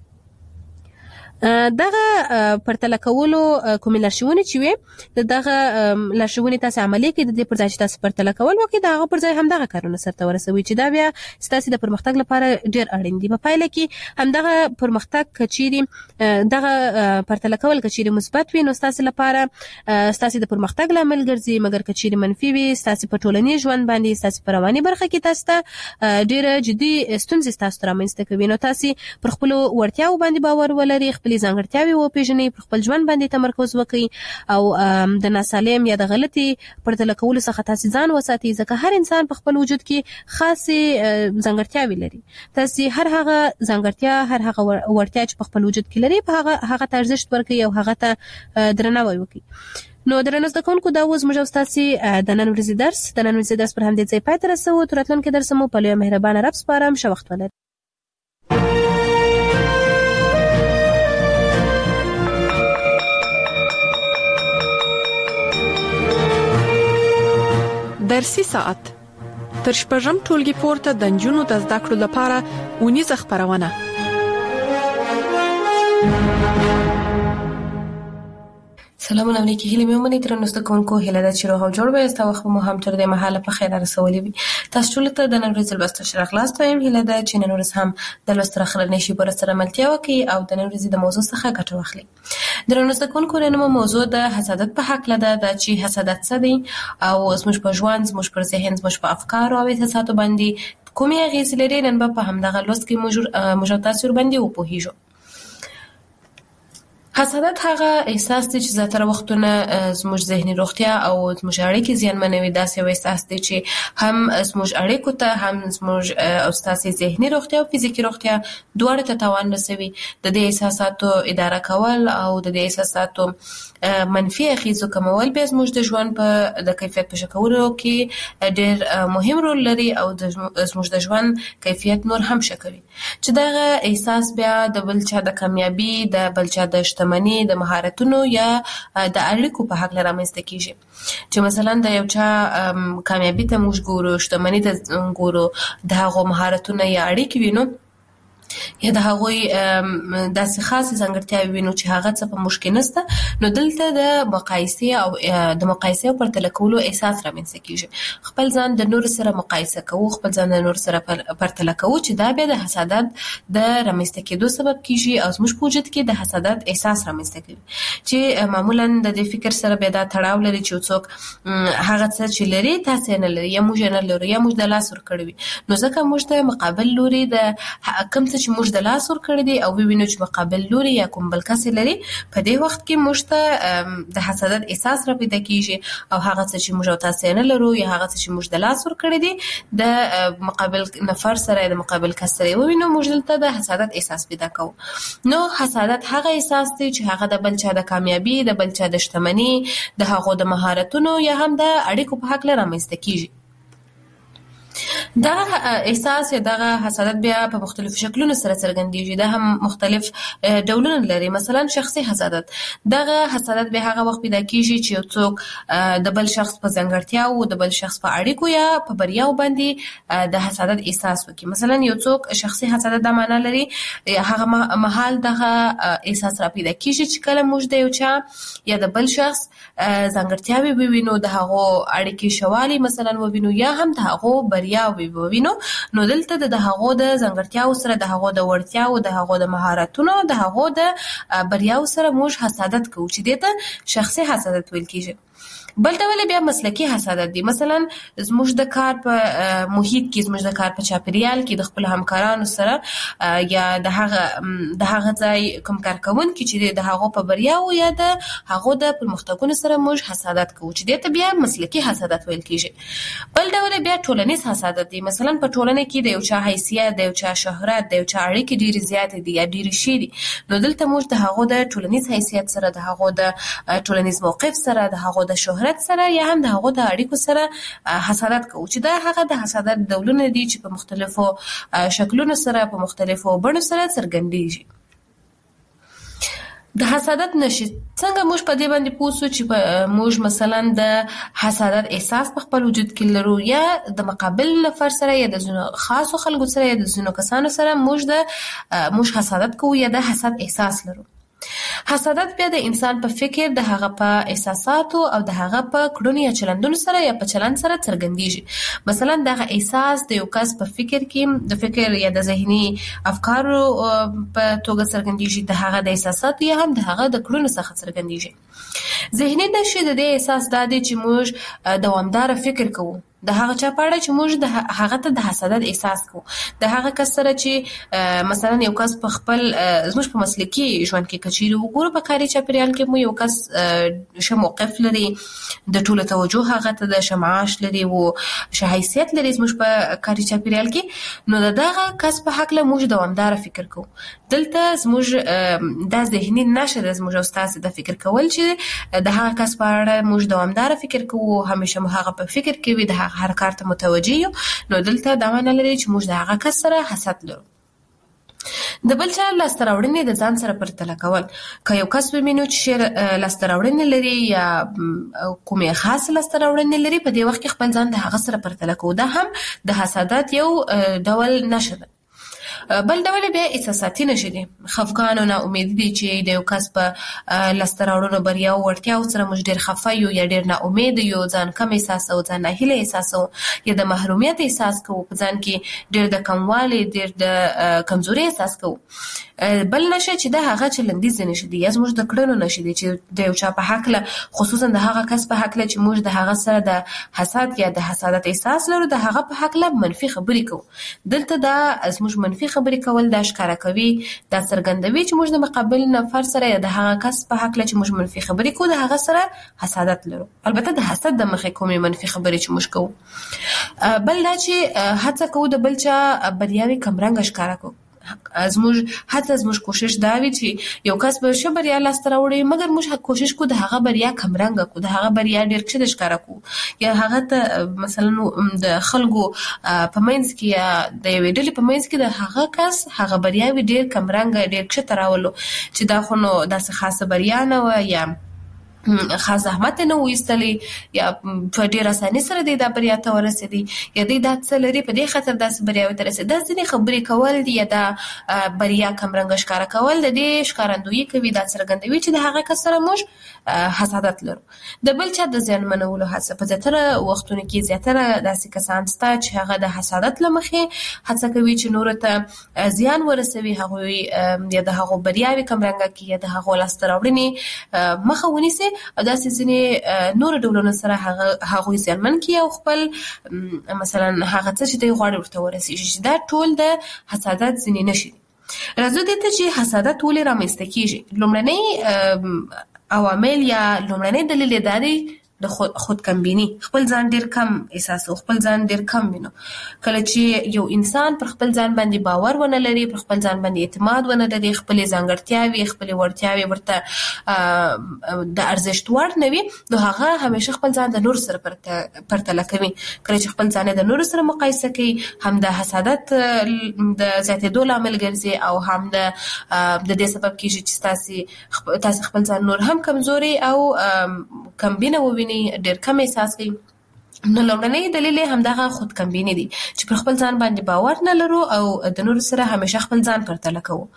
D: دغه پرتله کولو کومې لارښوونې چې وي دغه لارښوونې تاسو عملي کړئ د دې پر ځای چې تاسو پرتله کول وکړئ دغه پر ځای هم دغه کارونه سرته ورسوي چې دا بیا ستاسو د پرمختګ لپاره ډیر اړین دي په پایله کې هم دغه پرمختګ کچيري دغه پرتله کول کچيري مثبت وي نو تاسو لپاره تاسو د پرمختګ لامل ګرځي مګر کچيري منفي وي تاسو په ټولنیز ژوند باندې تاسو په رواني برخه کې تاسو ډیر جدي ستونزې تاسو رامنځته کوي نو تاسو پر خپل ورتیاو باندې باور ولرئ خپل ځانګړتیاوې وپیژنئ پر خپل ژوند باندې تمرکز وکړئ او د ناسالم یا د غلطي پرتله کولو څخه تاسو ځان وساتئ ځکه هر انسان په خپل وجود کې خاصه ځانګړتیاوې لري تاسو هر هغه ځانګړتیا هر هغه ورتیا چې په خپل وجود کې لري په هغه ارزښت ورکړئ او هغه ته درناوی وکړئ نو درنو زده کوونکو دا اوس موږ تاسو د نن ورځې درس پر همدې ځای پای ته رسوو تر راتلونکي درس مو په لوی مهربان رب سپارم ښه وخت ولرئ
B: د فارسی ساعت تر شپږم ټولګي پورته د نجونو د زده کړو لپاره اونیزه خبرونه.
D: سلامونه علیکم هیله مې ومني درنو زده کوونکو هیله ده چې روغ او جوړ به تاسو خو مو هم تر دې مهاله په خیر رسولې وي. تاسو ټول ته د نن ورځې لوست شرح خلاص وایم. هیله ده چې نن ورځ هم د لوست راخلنې شي پر سره ملتیا وکي او د نن ورځې د موضوع څخه ګټه واخلي. درنو زده کوونکو نن موضوع د حسادت په حق لده د چې حسادت څه دی او زموږ په ژوند زموږ پر ذهن زموږ په افکار او احساساتو باندې کومې اغیزې لري. نن په همدغه لوست کې موږ تاسو باندې وپوهیږو. حسادت هغه احساس دی چې زیاتره وختونه زموږ ذهني روغتیا او زموږ اړیکې زیانمنوي. داسې یو احساس دی چې هم زموږ اړیکو ته هم زموږ او ستاسو ذهني روغتیا او فزیکي روغتیا دواړو ته تاوان رسوي. د دې احساساتو اداره کول او د دې احساساتو منفي اغیزو کمول به زموږ د ژوند په د کیفیت په شکولو کې ډېر مهم رول لري او زموږ د ژوند کیفیت نور هم ښه کوي. چې دا احساس بیا د بل چا د کامیابی د بل چا د شتمنۍ د مهارتونو یا د اړیکو په حق رامنځته کیږي. چې مثلا د یو چا کامیابی ته موږ ګورو، شتمنۍ ته ګورو، د هغو مهارتونو یا اړیکې وینو یا د هغوی داسې خاص ځانګړتیاوې وینو چې هغه څه په موږ کې نشته، نو دلته د مقایسې او پرتله کولو احساس رامنځته کیږي. خپل ځان د نور سره مقایسه کوو، خپل ځان د نور سره پرتله کوو چې دا بیا د حسادت د رامنځته کېدو سبب کیږي او زموږ په وجود کې د حسادت احساس رامنځته کوي. چې معمولا د دې فکر سره بیا دا تړاو لري چې څوک هغه څه چې لري تاسو نه لري یا موږ نه لرو یا موږ د لاس ور کړی وي، نو ځکه موږ د مقابل لوري د کوم چې موږ د لاس ور کړی دی او وینو چې مقابل لوري یا کوم بل کس لري، په دې وخت کې موږ ته د حسادت احساس را پیدا کیږي او هغه څه چې موږ تاسو نه لرو یا هغه څه چې موږ د لاس ور کړی دی د مقابل نفر سره د مقابل کس سره وینو موږ دلته د حسادت احساس پیدا کوو. نو حسادت هغه احساس دی چې هغه د بل چا د کامیابی، د بل چا د شتمنۍ، د هغو د مهارتونو یا هم د اړیکو په حق رامنځته کیږي. دا احساس یا دا حسادت بیا په مختلفو شکلونو سره څرګندېږي. دا هم مختلف ډولونه لري. مثلا شخصي حسادت، دا حسادت به هغه وخت پیدا کیږي چې یو څوک د بل شخص په ځانګړتیا او د بل شخص په اړیکو یا په بریاو باندې د حسادت احساس وکړي. مثلا یو څوک شخصي حسادت د معنا لري هغه مهال دغه احساس را پیدا کیږي چې کله موږ د یو چا یا د بل شخص ځانګړتیاوې ووینو، د هغو اړیکې شوالي مثلا ووینو یا هم د هغو بریا وینو، نو دلته د هغو د ځانګړتیاو سره، د هغو د وړتیاو، د هغو د مهارتونو، د هغو د بریاو سره موږ حسادت کوو چې دته شخصي حسادت ویل کیږي. بل ډول بیا مسلکی حسادت دی. مثلا زموږ د کار په محیط کې، زموږ د کار په چاپیریال کې د خپل همکارانو سره یا د هغه ځای کوم کارکونکي چې د هغو په بریاو یا د هغو د پرمختګونو سره موږ حسادت کوو چې دته بیا مسلکی حسادت ویل کیږي. بل ډول بیا ټولنیز حسادت دی. مثلا په ټولنه کې د یو چا حیثیت، د یو چا شهرت، د یو چا اړیکې ډېرې زیاتې دي یا ډېرې شي دي، نو دلته موږ د هغو د ټولنیز حیثیت سره، د هغو د ټولنیز موقف سره، د هغو د شهرت سره یا هم د هغو د اړیکو سره حسادت کوو چې دا هغه د حسادت ډولونه دي چې په مختلفو شکلونو سره، په مختلفو بڼو سره څرګندېږي. د حسادت نشي څنګه موږ په دې باندې پوه شو چې موږ مثلا د حسادت احساس په خپل وجود کې لرو یا د مقابل نفر سره یا د ځینو خاصو خلکو سره یا د ځینو کسانو سره موږ حسادت کوو یا د حسد احساس لرو. حسادت بیا د انسان په فکر، د هغه په احساساتو او د هغه په کړنو یا چلندونو سره یا په چلند سره څرګندېږي. مثلا دغه احساس د یو کس په فکر کې د فکر یا د ذهني افکارو په توګه څرګندېږي، د هغه د احساساتو یا هم د هغه د کړنو څخه څرګندېږي. ذهني نشي د دې احساس دا دی چې موږ دوامدار فکر کوو د هغه چا په اړه چې موږ د هغه ته د حسادت احساس کوو، د هغه کس سره چې مثلا یو کس په خپل زموږ په مسلکي ژوند کې کچېري وګورو، په کاري چاپیریال کې مو یو کس ښه موقف لري، د ټولو توجه هغه ته د ښه معاش لري او ښه حیثیت لري زموږ په کاري چاپیریال کې، نو د دغه کس په هکله موږ دوامداره فکر کوو. دلته زموږ دا ذهني نشه ده زموږ او ستاسې د فکر کول چې د هغه کس په اړه موږ دوامداره فکر کوو، همیشه مو هغه په فکر کې وي، د هر کار ته متوجه یو، نو دلته دا معنی لري چې موږ د هغه کس سره حسد لرو. د بل چا لاسته راوړنې د ځان سره پرتله کول. که یو کس ومنو چې لاسته راوړنې لري یا کومه خاص لاسته راوړنې لري، په دې وخت کې خپل ځان د هغه سره پرتله کوو. دا هم د حسادت یو ډول نشه ده. بل ډول بیا احساساتي نشه دي. خفګان او ناامیدي دي چې د یو کس په لاسته راوړنو بریا او وړتیاو سره موږ ډېر خفه یو یا ډېر ناامید یو، ځان کم احساسوو، ځان ناهیله احساسوو یا د محرومیت احساس کوو، په ځان کې ډېر د کموالي، ډېر د کمزوري احساس کوو. بل نشه چې دا هغه چلندیز نشه دي یا زموږ د کړنو نشه دي چې د یو چا په حق له، خصوصا د هغه کس په حق له چې موږ د هغه سره د حسد یا د حسادت احساس لرو، د هغه په حق له منفي خبرې کوو. دلته دا زموږ منفي خبرې کول دا ښکاره کوي، دا څرګندوي چې موږ د مقابل نفر سره یا د هغه کس په حق له چې موږ منفي خبرې کوو، د هغه سره حسادت لرو. البته د حسد د مخې کومې منفي خبرې چې موږ کوو. بل دا چې هڅه کوو د بل چا بریاوې کمرنګه ښکاره کوو. زموږ کوشش دا وي چې یو کس به ښه بریا لاسته راوړي، مګر موږ کوشش کوو د هغه بریا کمرنګه کوو، د هغه بریا ډېر کښته ښکاره کوو، یا هغه ته مثلا د خلکو په منځ کې یا د یوې ډلې په منځ کې د هغه کس هغه بریاوې ډېر کمرنګه، ډېر کښته راولو چې دا خو نو داسې خاصه بریا نه وه یا خاص زحمت نه وایستلی یا په ډېر اساني سره دی دا بریا ته ورسېدی یا دی دا څه لري په دې خاطر داسې بریاوې ته رسېدي. دا ځینې خبرې کول دي یا دا بریا کمرنګه ښکاره کول د دې ښکارندویي کوي، دا څرګندوي چې د هغه کس سره موږ حسادت لرو. د بل چا د زیانمنولو هڅه، په زیاتره وختونو کې زیاتره داسې کسان شته چې هغه د حسادت له مخې هڅه کوي چې نورو ته زیان ورسوي، هغوی یا د هغو بریاوې کمرنګه کړي یا د هغو لاسته راوړنې مخه ونیسي او داسې ځینې نور ډولونو سره هغوی زیانمن کړي او خپل مثلا هغه څه چې دوی غواړي ورته ورسېږي، چې دا ټول د حسادت ځینې نښې دي. راځو دې ته چې حسادت ولې رامنځته کېږي. لومړنی عوامل یا لومړنی دلیل دا دی د خود کمبینی. خپل ځان ډیر کم احساسو، خپل ځان ډیر کم وینو. کله چې یو انسان پر خپل ځان باندې باور ونه لري، پر خپل ځان باندې اعتماد ونه لري، خپل ځانګړتیاوي، خپل وړتیاوي ورته د ارزښت وړ نه وي، نو هغه همیشه خپل ځان د نور سره پرتله کوي. کله چې خپل ځان د نور سره مقایسه کوي، هم د حسادت د زیاتېدو لامل ګرځي او هم د دې سبب کېږي چې تاسو خپل ځان نور هم کمزوري او کمبینه ووینئ، ډېر کم احساس کوي. نو لومړنی دلیل هم دغه خود کمبینی دي چې پر خپل ځان باندې باور نه لرو او د نورو سره همیشه خپل ځان پرتله کوو.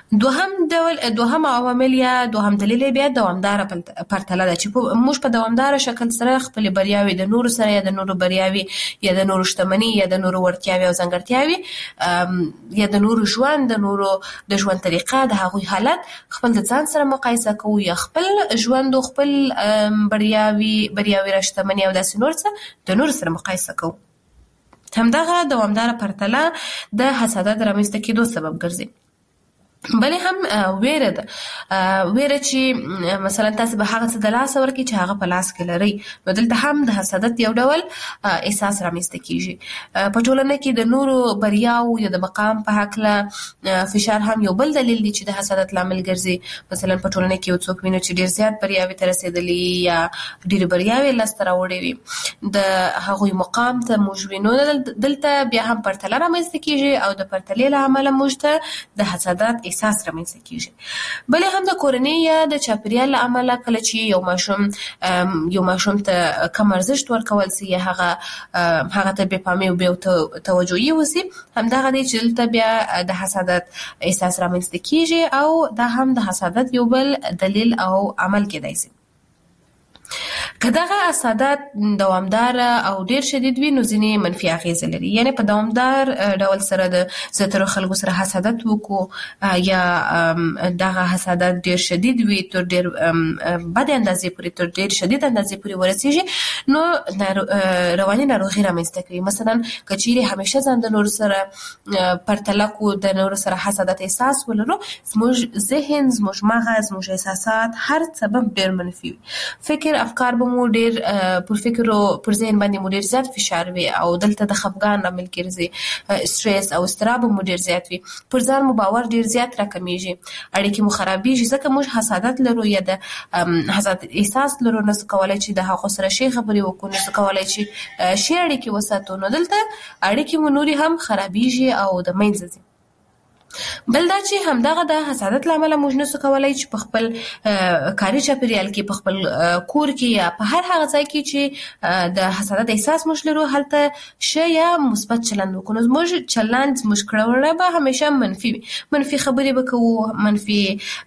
D: دوهم عوامل یا دوهم دلیل بیا دوامدار پرتله ده چې موږ په دوامدار شکل سره خپل بریاوي د نورو سره یا د نورو بریاوي یا د نورو شتمنۍ یا د نورو وړتیاوي او ځانګړتیاوي یا د نورو ژوند، د نورو د ژوند طریقه، د هغوی حالت خپل د ځان سره مقایسه کوو یا خپل ژوند او خپل بریاوي را شتمنۍ او داسې نور څه د نور سره مقایسه کوو. همدغه دوامداره پرتله د حسادت رامنځته کېدو سبب ګرځي. بلې هم ویره ده، ویره چې مثلا تاسو به هغه څه د لاسه ورکړئ چې هغه په لاس کې لرئ، نو دلته هم د حسادت یو ډول احساس رامنځته کېږي. په ټولنه کې د نورو بریاو یا د مقام په هکله فشار هم یو بل دلیل دی چې د حسادت لامل ګرځي. مثلا په ټولنه کې یو څوک وینو چې ډېر زیات بریاوې ته رسېدلي یا ډېرې بریاوې لاسته راوړې وي، د هغوی مقام ته موږ وینو، دلته بیا هم پرتله رامنځته کېږي او د پرتلې له امله موږ ته د حسادت احساس رامنځته کېږي. بلې هم د کورنۍ یا د چاپیریال له امله کله چې یو ماشوم ته کم ارزښت ورکول سي یا هغه ته بې پامي او بې توجهي وسي، همدغه دی چې دلته بیا د حسادت احساس رامنځته کېږي او دا هم د حسادت یو بل دلیل او عمل کېدای سي. که دغه حسادت دوامدار او ډیر شدید وي نو ځینې منفي اغیزې لري. یعنی په دوامدار ډول سره د زیاترو خلکو سره حسادت وکړو یا دغه حسادت ډیر شدید وي تر ډیر بد اندازې پورې، تر ډیر شدید اندازې پورې ورسیږي، نو رواني ناروغي رامنځته کوي. مثلا که چیرې همیشه ځان د نور سره پرتله کو، د نور سره حسادت احساس ولرو، زموږ ذهن، زموږ مغز، زموږ احساسات هر څه به ډیر منفي وي. فکر افکار به مو ډیر پر فکر او پر ذهن باندې مو ډیر زیات فشار وي او دلته د خفګان لامل ګرځي، سټرس او اضطراب مو ډیر زیات وي، پر ځان مو باور ډیر زیات راکمیږي، اړیکې مو خرابېږي. ځکه موږ حسادت لرو یا د حسادت احساس لرو، نو څه کولای چې د هغو سره شي خبرې وکړو، نو څه کولای چې شي اړیکې وساتو، نو دلته اړیکې مو نورې هم خرابېږي او د منځه ځي. بل دا چې همدغه د حسادت لامل موږ نسو کولای چې په خپل کاري چاپیریال کې په خپل کور کې یا په هر هغه ځای کې چې د حسادت احساس موږ لرو هلته ښه یا مثبت چلند وکړو. زموږ چلند زموږ کړنه به همیشه منفي خبرې به کوو، منفي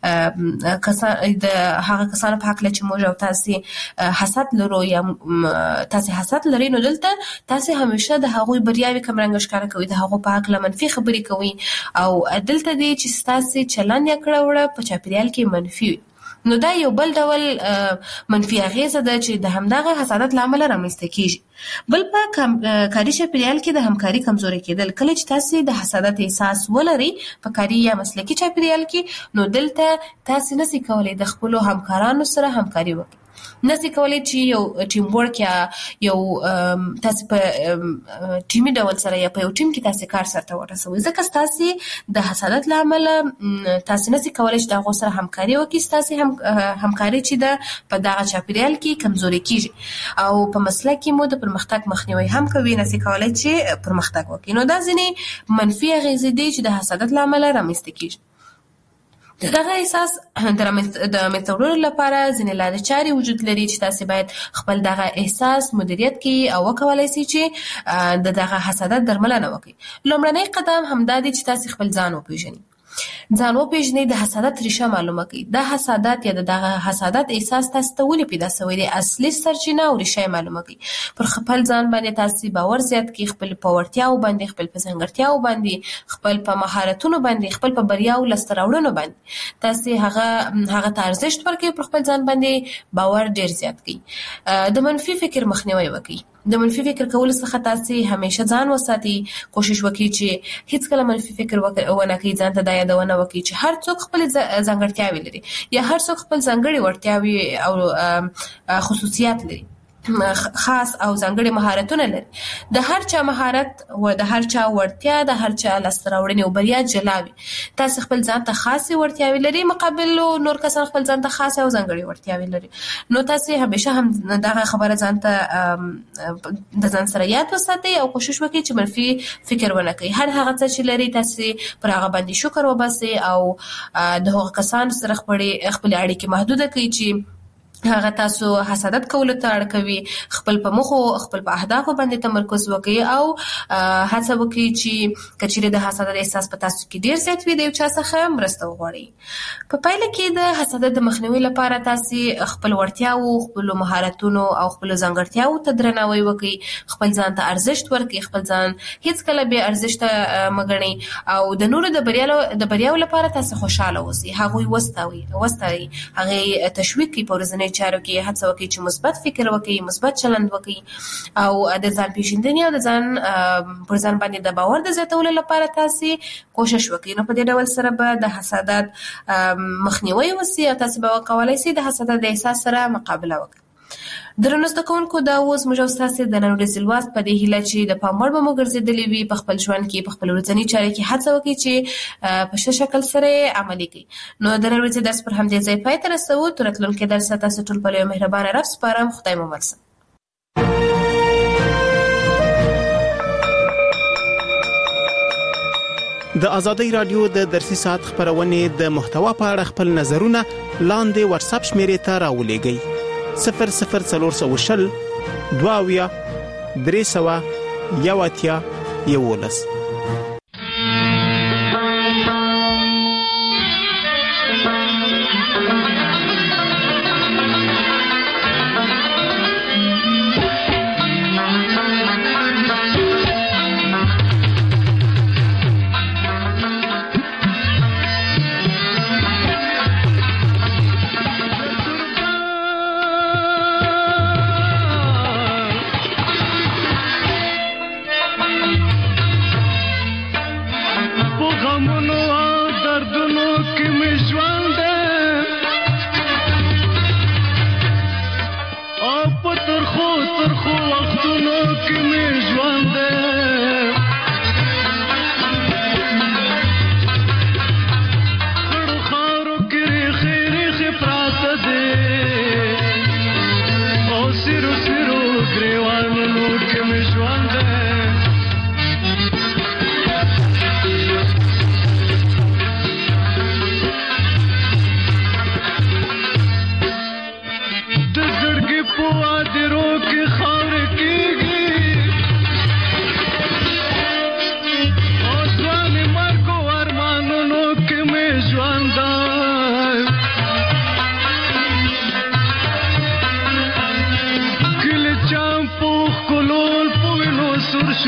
D: د هغه کسانو په حق چې موږ او تاسو حسد لرو یا تاسو حسد لرئ نو دلته تاسو همیشه د هغوی بریاوي کمرنګ ښکار کوي، د هغو په حق منفي خبرې کوي او دلته دی چې تاسو چلند یې کړو په چاپیریال کې منفي. نو دا یو بل ډول منفي اغیزه ده چې د همدغه حسادت لامل رامنځته کیږي. بل په کاري چاپیریال کې د همکاري کمزوري کېدل. کله چې تاسو د حسادت احساس ولرئ په کاري یا مسلکي چاپیریال کې نو دلته تاسو نشئ کولای د خپل همکارانو سره همکاري وکړئ، نشئ کولای چې یو ټیم ورک یا یو تاسو په ټیمي ډول سره یا په یو ټیم کې تاسو کار سره ورسوي، ځکه تاسو د حسادت لامل تاسو نشئ کولای چې دغه سره همکاري وکړئ. تاسو همکاري چې د په دغه چاپیریال کې کمزوري کیږي او په مسلک کې مو د پرمختګ مخنیوي هم کوي، نشئ کولای چې پرمختګ وکړئ. نو دا ځینې منفي اغیزې دي چې د حسادت لامل رامنځته کیږي. دغه احساس د منځوړلو لپاره ځینې لارې چارې وجود لري چې تاسو باید خپل دغه احساس مدیریت کړئ او وکولای شئ چې دغه حسادت درملنه وکړئ. لومړنی قدم همدا دی چې تاسو خپل ځان وپېژنئ. ځان وپېژنئ، د حسادت ریښه معلومه کړئ. د حسادت یا دغه حسادت احساس تاسو ته ولې پیدا شوی دی، اصلي سرچینه او ریښه معلومه کړئ. پر خپل ځان باندې تاسو باور زیات کړئ، خپل په وړتیاو باندې، خپل په ځانګړتیاو باندې، خپل په مهارتونو باندې، خپل په بریاو لاسته راوړنو باندې تاسو هغه ته ارزښت ورکړئ. پر خپل ځان باندې باور ډیر زیات کړئ. د منفي فکر مخنیوي وکړئ. د منفي فکر کول څخه تاسو همیشه ځان وساتئ. کوشش وکړئ چې هیڅ کله منفي فکر ونه کړئ. ځان ته دا یادونه وکړئ چې هر څوک خپل ځانګړتیاوې لري یا هر څوک خپل ځانګړي وړتیاوې او خصوصیات لري، خاص او ځانګړي مهارتونه لري. د هر چا مهارت او د هر چا وړتیا د هر چا لاسته راوړنې او بریا جلاوي. تاسو خپل ځان ته خاصه وړتیاوې لري مقابل نور کسان خپل ځان ته خاصه او ځانګړي وړتیاوې لري. نو تاسو همیشه هم دغه خبره ځان ته د ځان سره یاد وساتئ او کوشش وکړئ چې منفي فکر ونه کړئ. هر هغه څه چې لري تاسو پر هغه باندې شکر وباسئ او د هغو کسانو سره خپل اړیکې محدوده کړئ چې هغه تاسو حسادت کولو ته اړ کوي. خپل په مخو خپل په اهدافو باندې تمرکز وکړئ او هڅه وکړئ چې کچېرې د حسادت احساس په تاسو کې ډیر زیات وي د یو چا څخه مرسته وغواړئ. په پایله کې د حسادت د مخنیوي لپاره تاسو خپل وړتیاو، خپل مهارتونو او خپل ځانګړتیاو ته درناوی وکړئ. خپل ځان ته ارزښت ورکړئ. خپل ځان هیڅ کله بې ارزښته مګڼئ او د نورو د بریاو لپاره تاسو خوشاله اوسئ. هغوی وستایئ، هغه تشویق کړئ. په ورځني چارو کې هڅه وکړئ چې مثبت فکر وکړئ، مثبت چلند وکړئ او د ځان پیژندنې او د ځان پر ځان باندې د باور د زیاتولو لپاره تاسو کوشش وکړئ. نو په دې ډول سره به د حسادت مخنیوي وشي او تاسو به وکولای شئ د حسادت د احساس سره مقابله وکړئ. درنو زده کوونکو، دا اوس موږ تاسو د نن ورځې لوست په دې هیله چې د پام وړ به مو ګرځېدلې وي. په خپل ژوند کې په خپل ورځني چارو کې هڅه وکړئ چې په ښه شکل سره عملي کړئ. نو د نن ورځې درس پر همدې ځای پای ته رسوو. تر راتلونکي درس تاسو ټول په یو مهربانه رب سپارم. خدای مو مل شه.
E: د ازادۍ رادیو د درسي ساعت خبرونه د محتوا په اړه خپل نظرونه لاندې واتس اپ شمیرې ته راولېږئ. 0040 22 300 11.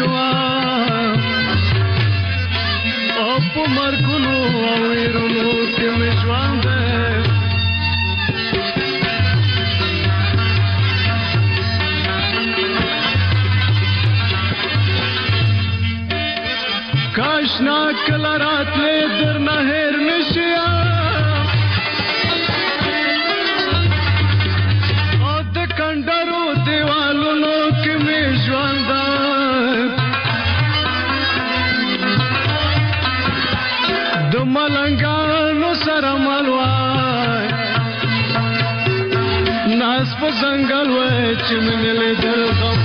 F: وا او په مرګونو او ويرونو کې مې ژوند کاشنا کله راتلې درنه هېر نشیا او د کندرو دیوالونو کې مې ژوند د ملنګانو سره ملوای ناس په ځنګل وای چې مې لیدل